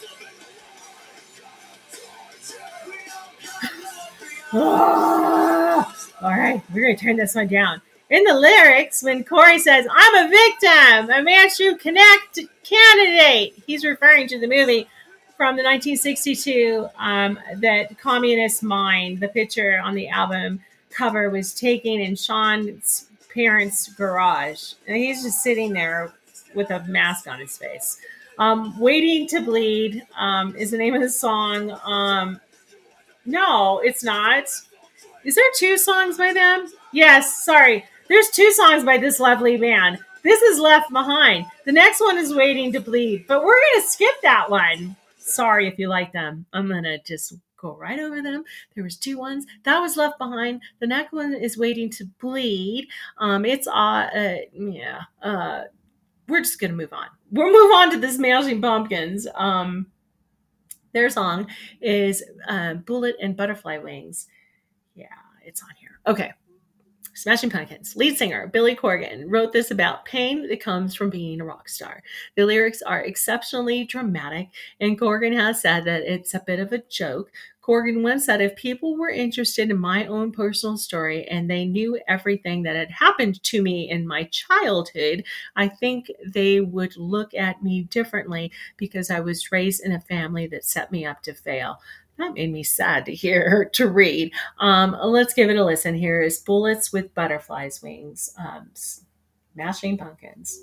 Oh, all right, we're going to turn this one down. In the lyrics, when Corey says, "I'm a victim, a Manchu Connect candidate," he's referring to the movie from the nineteen sixty-two um, that Communist Mind, the picture on the album cover, was taken in Sean's parents' garage. And he's just sitting there with a mask on his face. Um, Waiting to Bleed um, is the name of the song. Um, no, it's not. Is there two songs by them? Yes, sorry. There's two songs by this lovely band. This is Left Behind. The next one is Waiting to Bleed, but we're going to skip that one. Sorry if you like them. I'm going to just go right over them. There was two ones. That was Left Behind. The next one is Waiting to Bleed. Um, it's, uh, uh yeah, uh, we're just going to move on. We'll move on to the Smashing Pumpkins. Um, their song is uh, Bullet and Butterfly Wings. Yeah, it's on here. Okay. Smashing Pumpkins lead singer Billy Corgan wrote this about pain that comes from being a rock star. The lyrics are exceptionally dramatic, and Corgan has said that it's a bit of a joke. Corgan once said, "If people were interested in my own personal story and they knew everything that had happened to me in my childhood, I think they would look at me differently because I was raised in a family that set me up to fail." That made me sad to hear, to read. Um, let's give it a listen. Here is Bullets with Butterflies Wings. Um, Smashing Pumpkins.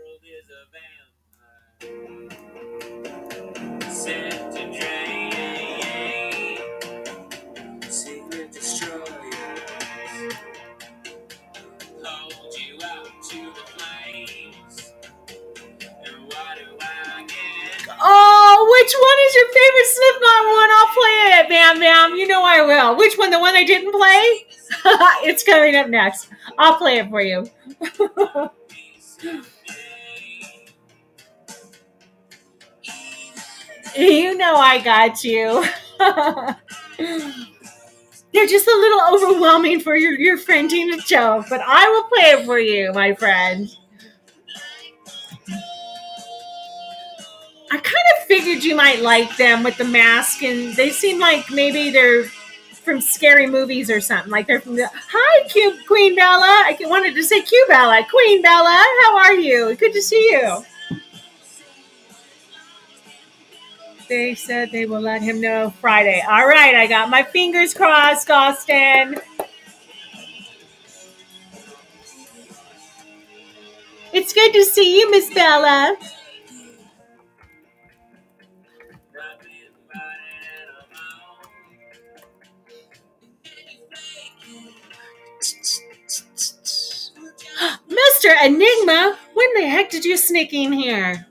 The world is a vampire, set to drain, secret destroyers, hold you out to the flames, and what do I get? Oh, which one is your favorite Slipknot one? I'll play it, Bam Bam. You know I will. Which one? The one I didn't play? It's coming up next. I'll play it for you. You know I got you. They're just a little overwhelming for your, your friend Tina Joe, but I will play it for you, my friend. I kind of figured you might like them with the mask, and they seem like maybe they're from scary movies or something. Like they're from the Hi, Q, Queen Bella. I wanted to say Q Bella. Queen Bella, how are you? Good to see you. They said they will let him know Friday. All right, I got my fingers crossed, Austin. It's good to see you, Miss Bella. Mister Enigma, when the heck did you sneak in here?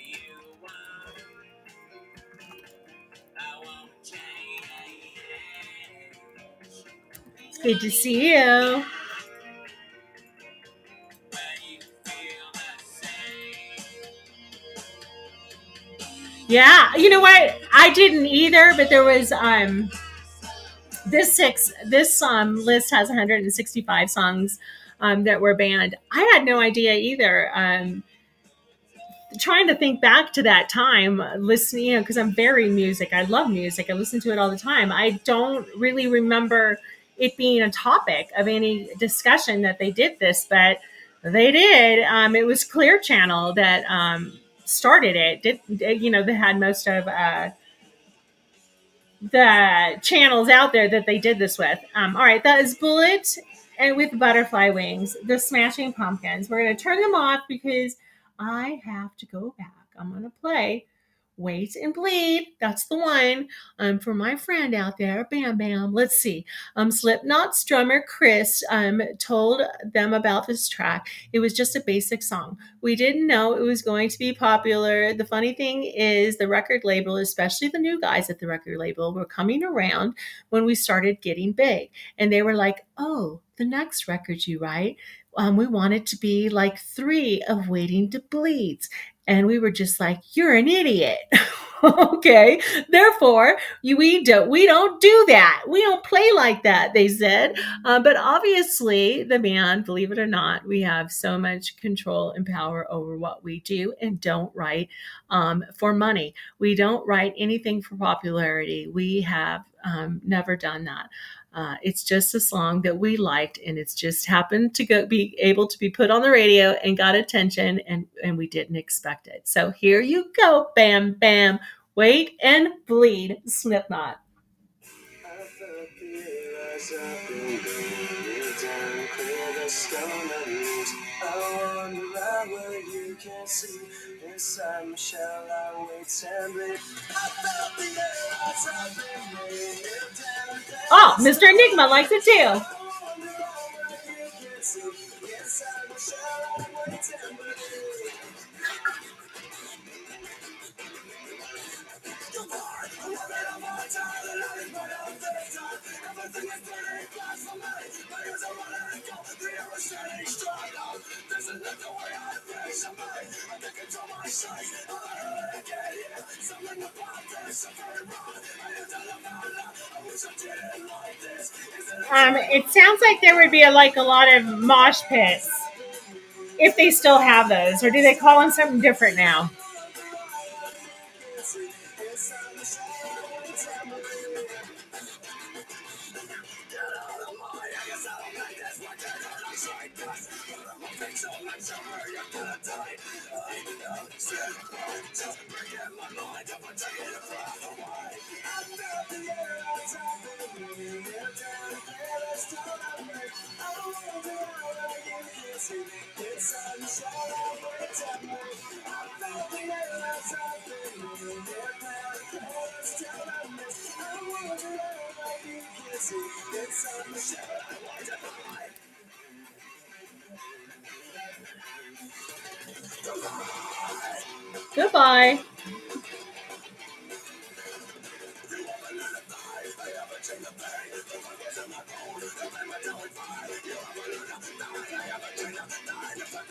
It's good to see you. Yeah, you know what? I didn't either, but there was um this six this um list has one hundred sixty-five songs um that were banned. I had no idea either. Um trying to think back to that time, listening, you know, because I'm very music. I love music. I listen to it all the time. I don't really remember it being a topic of any discussion that they did this, but they did. Um, it was Clear Channel that um, started it. Did you know they had most of uh, the channels out there that they did this with? Um, all right, that is Bullet and with Butterfly Wings, the Smashing Pumpkins. We're going to turn them off because I have to go back. I'm going to play Wait and Bleed. That's the one. Um, for my friend out there, Bam Bam. Let's see. Um, Slipknot's drummer Chris um, told them about this track. It was just a basic song. We didn't know it was going to be popular. The funny thing is the record label, especially the new guys at the record label, were coming around when we started getting big. And they were like, oh, the next record you write, um, we want it to be like three of Waiting to Bleeds. And we were just like, you're an idiot. Okay. Therefore, you, we don't we don't do that. We don't play like that, they said. Uh, but obviously, the band, believe it or not, we have so much control and power over what we do and don't write um, for money. We don't write anything for popularity. We have um, never done that. Uh, it's just a song that we liked, and it's just happened to go, be able to be put on the radio and got attention, and, and we didn't expect it. So here you go, Bam Bam. Wait and Bleed, Slipknot. Oh, Mister Enigma likes it too. Um, it sounds like there would be a, like a lot of mosh pits, if they still have those, or do they call them something different now? Goodbye.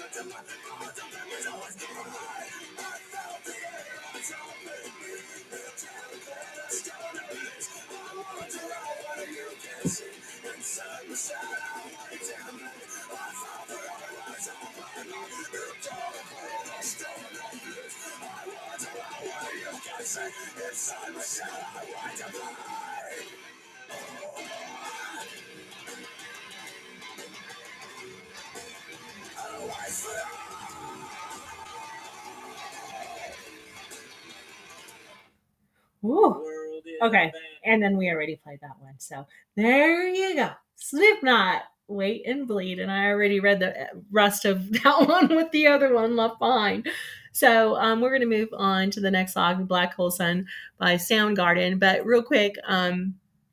Ooh. Okay, and then we already played that one. So there you go. Slipknot, Wait and Bleed. And I already read the rest of that one with the other one left behind. So um, we're going to move on to the next song, Black Hole Sun by Soundgarden. But real quick, um,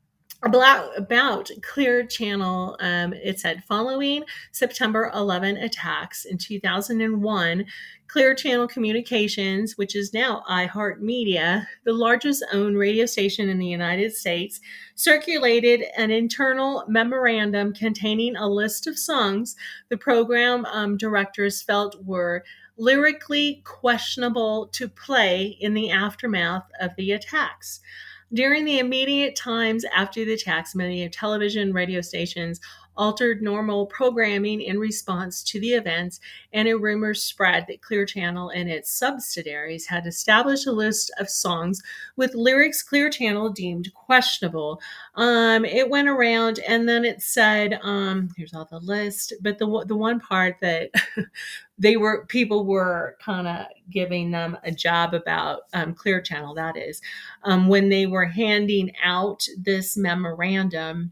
about, about Clear Channel, um, it said, following September eleventh attacks in two thousand one, Clear Channel Communications, which is now iHeartMedia, the largest owned radio station in the United States, circulated an internal memorandum containing a list of songs the program um, directors felt were lyrically questionable to play in the aftermath of the attacks. During the immediate times after the attacks, many television radio stations altered normal programming in response to the events, and a rumor spread that Clear Channel and its subsidiaries had established a list of songs with lyrics Clear Channel deemed questionable. Um, it went around, and then it said, um, "Here's all the list." But the the one part that they were people were kind of giving them a job about um, Clear Channel, that is, um, when they were handing out this memorandum,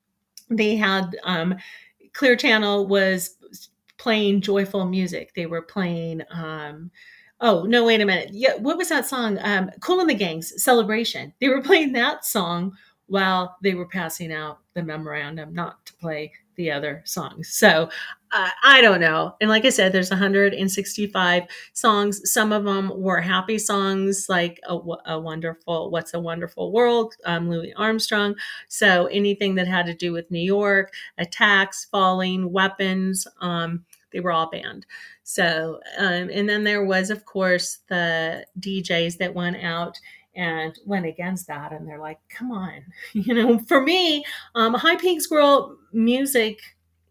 they had um, Clear Channel was playing joyful music. They were playing. Um, oh no! Wait a minute. Yeah, what was that song? Um, Kool and the Gang's "Celebration." They were playing that song while they were passing out the memorandum, not to play the other songs. So uh, I don't know. And like I said, there's one hundred sixty-five songs. Some of them were happy songs, like a, a wonderful, "What's a Wonderful World," um, Louis Armstrong. So anything that had to do with New York, attacks, falling, weapons, um, they were all banned. So, um, and then there was, of course, the D Js that went out and went against that. And they're like, come on, you know, for me, um, High Pink Squirrel music,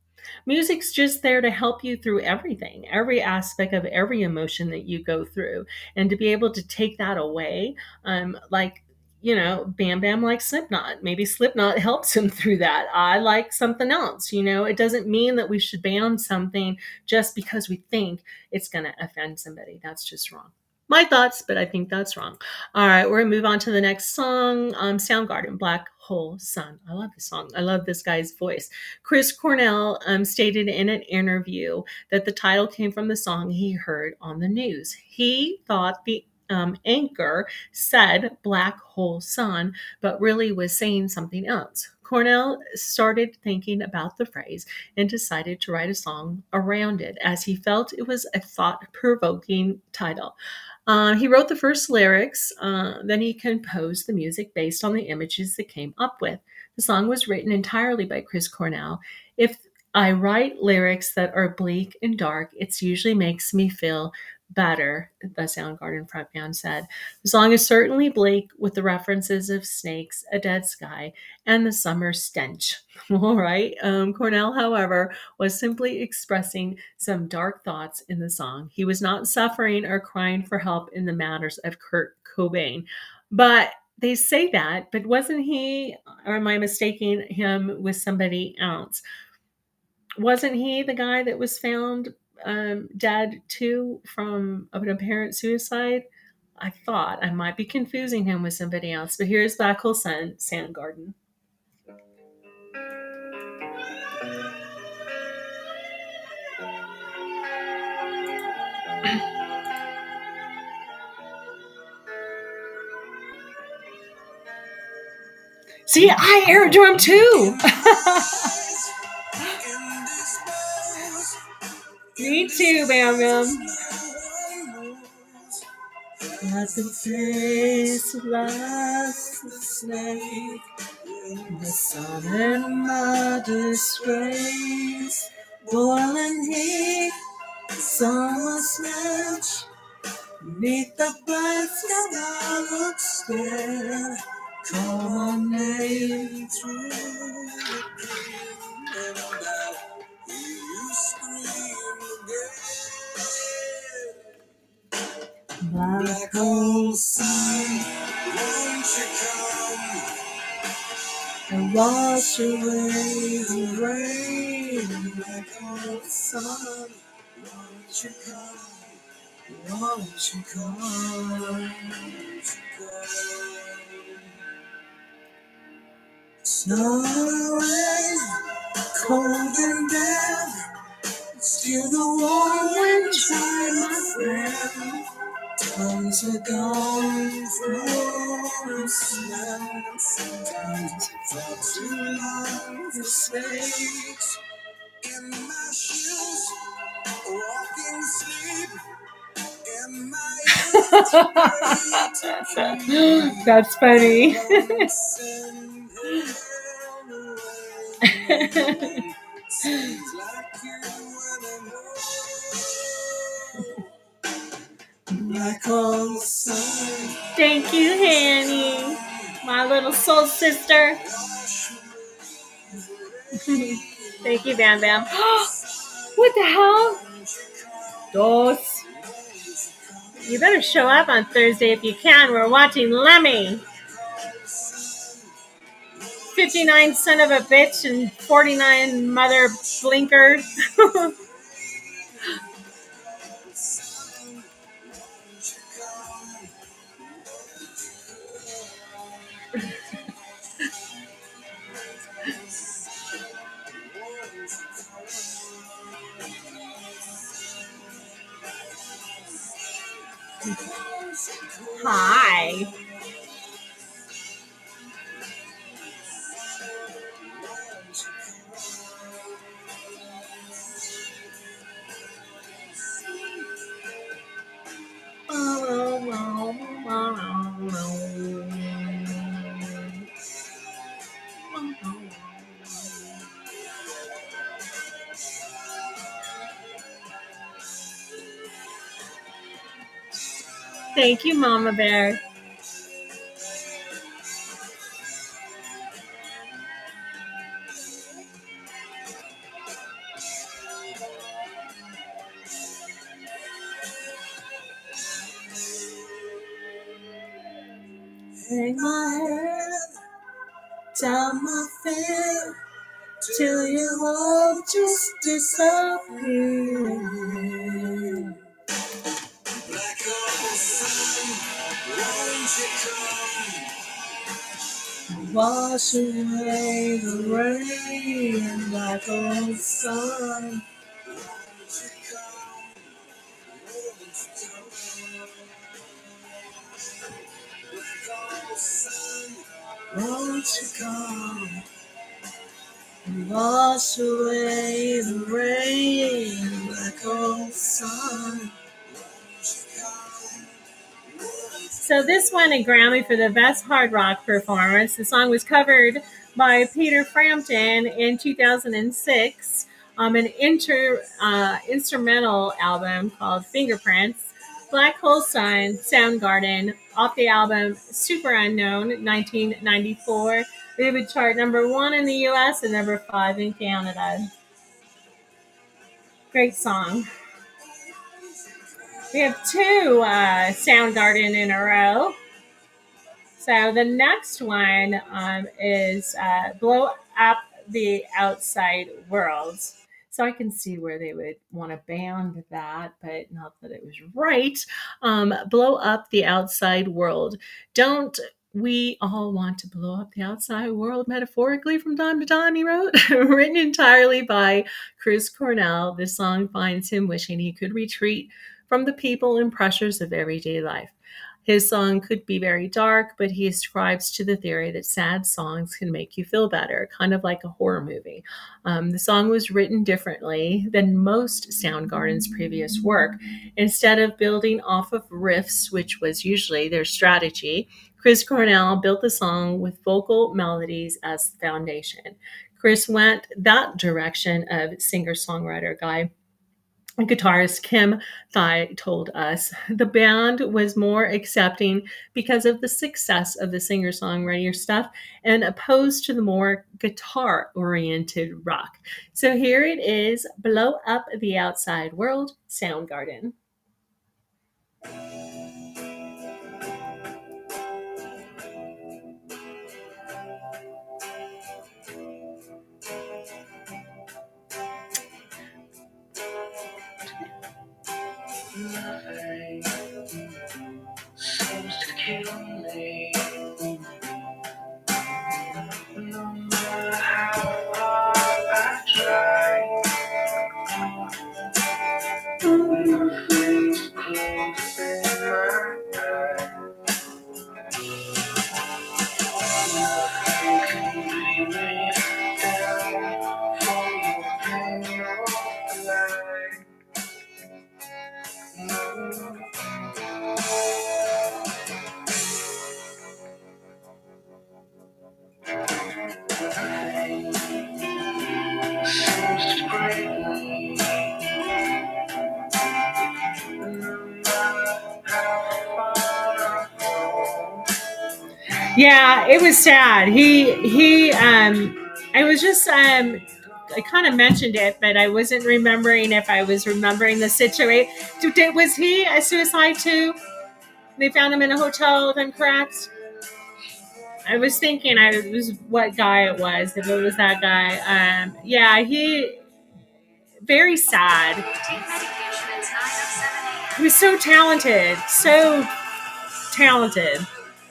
music's just there to help you through everything, every aspect of every emotion that you go through. And to be able to take that away, um, like, you know, Bam Bam likes Slipknot. Maybe Slipknot helps him through that. I like something else. You know, it doesn't mean that we should ban something just because we think it's going to offend somebody. That's just wrong. My thoughts, but I think that's wrong. All right, we're going to move on to the next song, um, Soundgarden, Black Hole Sun. I love this song. I love this guy's voice. Chris Cornell um, stated in an interview that the title came from the song he heard on the news. He thought the um, anchor said Black Hole Sun, but really was saying something else. Cornell started thinking about the phrase and decided to write a song around it, as he felt it was a thought-provoking title. Uh, he wrote the first lyrics, uh, then he composed the music based on the images that came up with. The song was written entirely by Chris Cornell. If I write lyrics that are bleak and dark, it usually makes me feel better, the Soundgarden frontman said. The song is certainly bleak, with the references of snakes, a dead sky, and the summer stench. All right. Um, Cornell, however, was simply expressing some dark thoughts in the song. He was not suffering or crying for help in the matters of Kurt Cobain. But they say that, but wasn't he, or am I mistaking him with somebody else? Wasn't he the guy that was found um, dead too from an apparent suicide? I thought I might be confusing him with somebody else, but here's Black Hole Sun, Soundgarden. See, I air drum too. Me too, Bam Bam. At the face of last the snake, the sun and my disgrace, boiling heat, summer snatch. Beneath the bright sky, I look scared. Call my name through the pain, and I hear you scream again. Black hole sun, won't you come and wash away the rain? Black hole sun, won't you come? Won't you come? Won't you come? Snow and rain, cold and damp, still the warm wind inside my friend. Tongues are gone from the sand. Sometimes far too long for snakes in my shoes, walking sleep. That's funny. Thank you, Hanny, my little soul sister. Thank you, Bam Bam. What the hell? Dos. You better show up on Thursday if you can. We're watching Lemmy. fifty-nine son of a bitch and forty-nine mother blinker. Hi. Thank you, Mama Bear. Hang my head down my feet till you all just disappear. Black hole sun, won't you come? Wash away the rain. Black hole sun, won't you come? Won't you come? Black hole sun, won't you come and wash away the rain? Black hole sun, won't you come? So this won a Grammy for the Best Hard Rock Performance. The song was covered by Peter Frampton in two thousand six on an inter, uh, instrumental album called Fingerprints. Black Hole Sun, Soundgarden, off the album Super Unknown, nineteen ninety-four. They would chart number one in the U S and number five in Canada. Great song. We have two uh, Soundgarden in a row. So the next one um, is uh, Blow Up the Outside World. So I can see where they would want to ban that, but not that it was right. Um, blow up the outside world. Don't we all want to blow up the outside world metaphorically from time to time, he wrote. Written entirely by Chris Cornell, this song finds him wishing he could retreat from the people and pressures of everyday life. His song could be very dark, but he ascribes to the theory that sad songs can make you feel better, kind of like a horror movie. Um, the song was written differently than most Soundgarden's previous work. Instead of building off of riffs, which was usually their strategy, Chris Cornell built the song with vocal melodies as the foundation. Chris went that direction of singer-songwriter guy. guitarist Kim Thigh told us the band was more accepting because of the success of the singer-songwriter stuff and opposed to the more guitar-oriented rock. So here it is, Blow Up the Outside World, Soundgarden. Nothing seems to kill me. No matter how hard I try. Your face close in my eyes. Nothing can bring me down for your pain or life. No. Yeah, it was sad. He he um I was just um I kind of mentioned it, but I wasn't remembering if I was remembering the situation. Did, was he a suicide too? They found him in a hotel, if I'm correct. I was thinking I was what guy it was, if it was that guy. Um yeah, he very sad. He was so talented, so talented.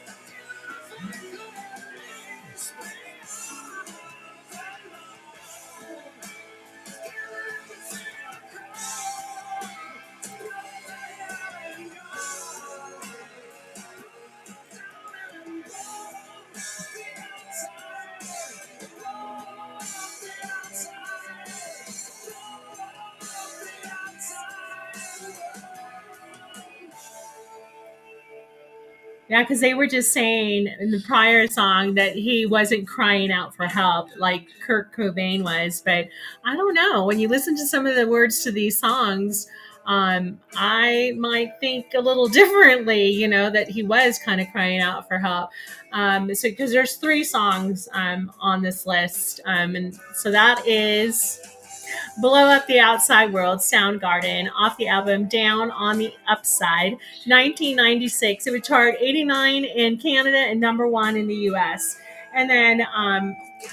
Yeah, because they were just saying in the prior song that he wasn't crying out for help like Kurt Cobain was. But I don't know. When you listen to some of the words to these songs, um, I might think a little differently, you know, that he was kind of crying out for help. Um, so because there's three songs um, on this list. Um, and so that is Blow Up the Outside World, Soundgarden, off the album Down on the Upside, nineteen ninety-six. It would chart eighty-nine in Canada and number one in the U S. And then um,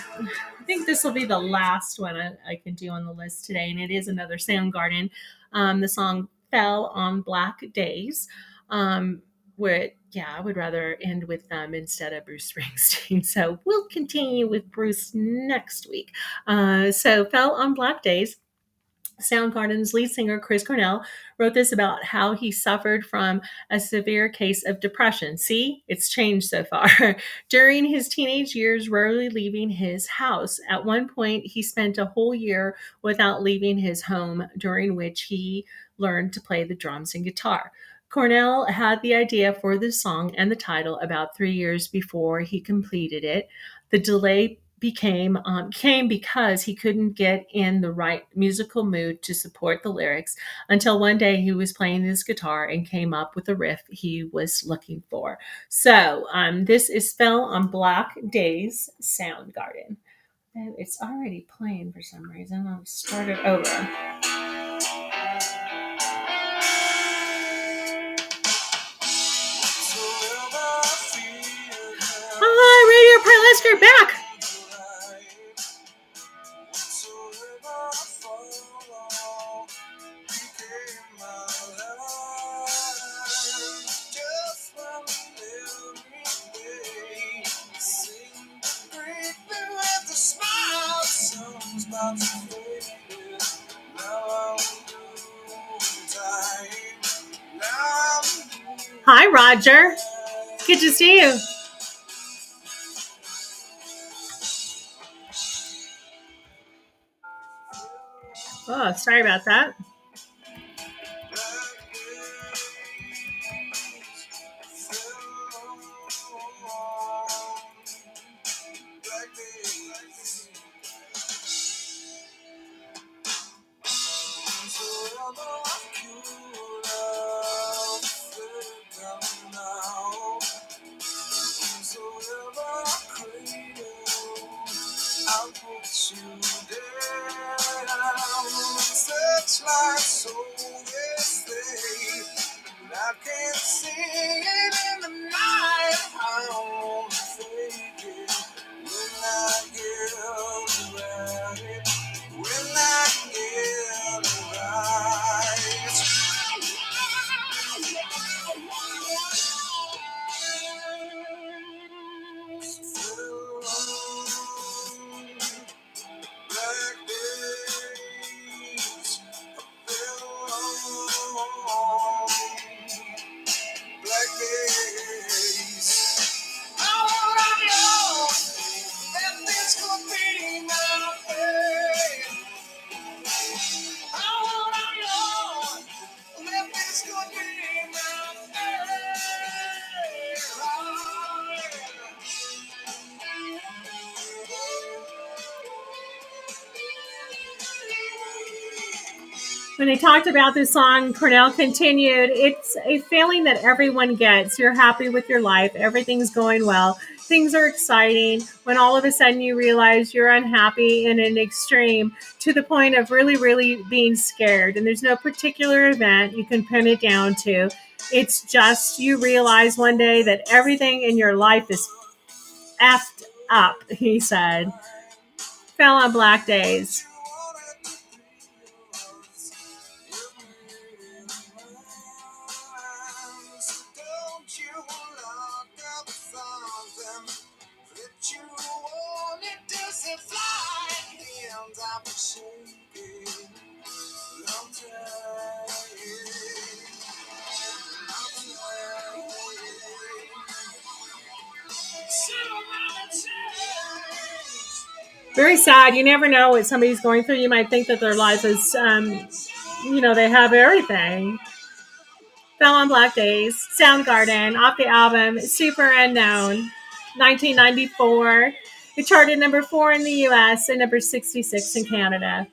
I think this will be the last one I, I can do on the list today, and it is another Soundgarden. Um, the song Fell on Black Days. Um, where, yeah, I would rather end with them instead of Bruce Springsteen. So we'll continue with Bruce next week. Uh, so Fell on Black Days. Soundgarden's lead singer Chris Cornell wrote this about how he suffered from a severe case of depression. See, it's changed so far. During his teenage years, rarely leaving his house. At one point, he spent a whole year without leaving his home, during which he learned to play the drums and guitar. Cornell had the idea for the song and the title about three years before he completed it. The delay became um, came because he couldn't get in the right musical mood to support the lyrics until one day he was playing his guitar and came up with a riff he was looking for. So um, this is Fell on Black Days, Soundgarden. And it's already playing for some reason. I'll start it over. Hi, Radio Pilot, you're back. Hi, Roger. Good to see you. Oh, sorry about that. I'll put you down. Such like so yes they I can't see it in the night. I don't fake it when I get around. When I get black days, black days. I wanna know if this could be my way. I wanna know if this could be my When they talked about this song, Cornell continued, it's a feeling that everyone gets. You're happy with your life. Everything's going well. Things are exciting. When all of a sudden you realize you're unhappy in an extreme to the point of really, really being scared. And there's no particular event you can pin it down to. It's just you realize one day that everything in your life is effed up, he said. Fell on black days. Very sad. You never know what somebody's going through. You might think that their life is, um, you know, they have everything. Fell on Black Days, Soundgarden, off the album Super Unknown, nineteen ninety-four. It charted number four in the U S and number sixty-six in Canada.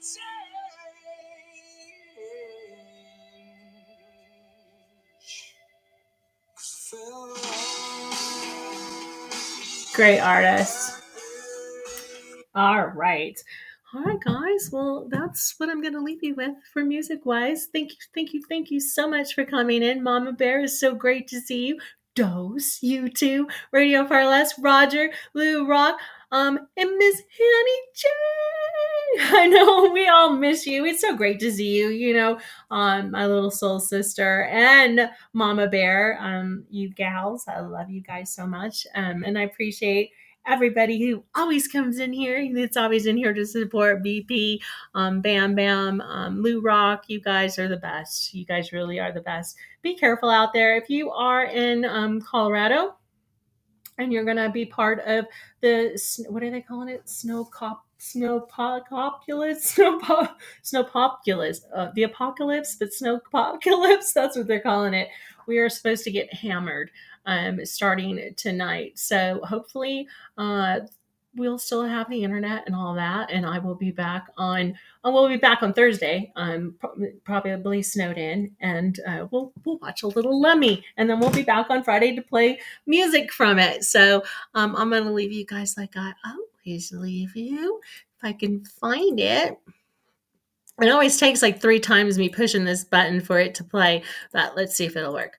Great artist. All right. All right, guys. Well, that's what I'm going to leave you with for music-wise. Thank you, thank you, thank you so much for coming in. Mama Bear, is so great to see you. Dose, you too. Radio Far Less, Roger, Lou Rock, um, and Miss Honey J. I know we all miss you. It's so great to see you. You know, um, my little soul sister and Mama Bear. Um, you gals, I love you guys so much, um, and I appreciate everybody who always comes in here. That's always in here to support B P, um, Bam Bam, um, Lou Rock. You guys are the best. You guys really are the best. Be careful out there. If you are in um, Colorado and you're going to be part of the, what are they calling it? Snow cop. Snowpocalypse, snow snowpocalypse, uh, the apocalypse, but snowpocalypse, that's what they're calling it. We are supposed to get hammered um, starting tonight. So hopefully uh, we'll still have the internet and all that, and I will be back on, uh, we'll be back on Thursday, um, probably snowed in, and uh, we'll, we'll watch a little Lemmy, and then we'll be back on Friday to play music from it. So um, I'm going to leave you guys like I always leave you. If I can find it. It always takes like three times me pushing this button for it to play, but let's see if it'll work.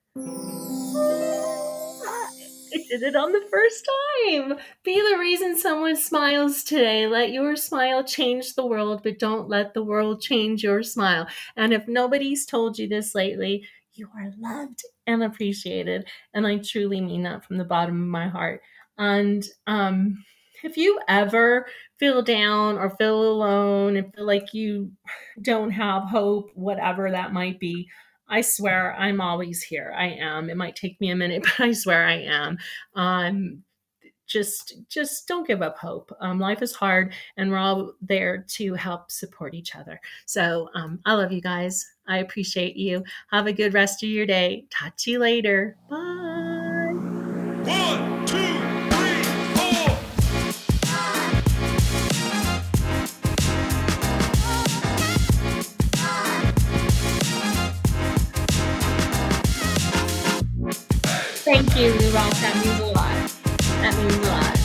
I did it on the first time. Be the reason someone smiles today. Let your smile change the world, but don't let the world change your smile. And if nobody's told you this lately, you are loved and appreciated. And I truly mean that from the bottom of my heart. And um, if you ever feel down or feel alone and feel like you don't have hope, whatever that might be, I swear I'm always here. I am. It might take me a minute, but I swear I am. Um, just, just don't give up hope. Um, life is hard, and we're all there to help support each other. So um, I love you guys. I appreciate you. Have a good rest of your day. Talk to you later. Bye. One, two, three, four. Thank you, Ralph. That means a lot. That means a lot.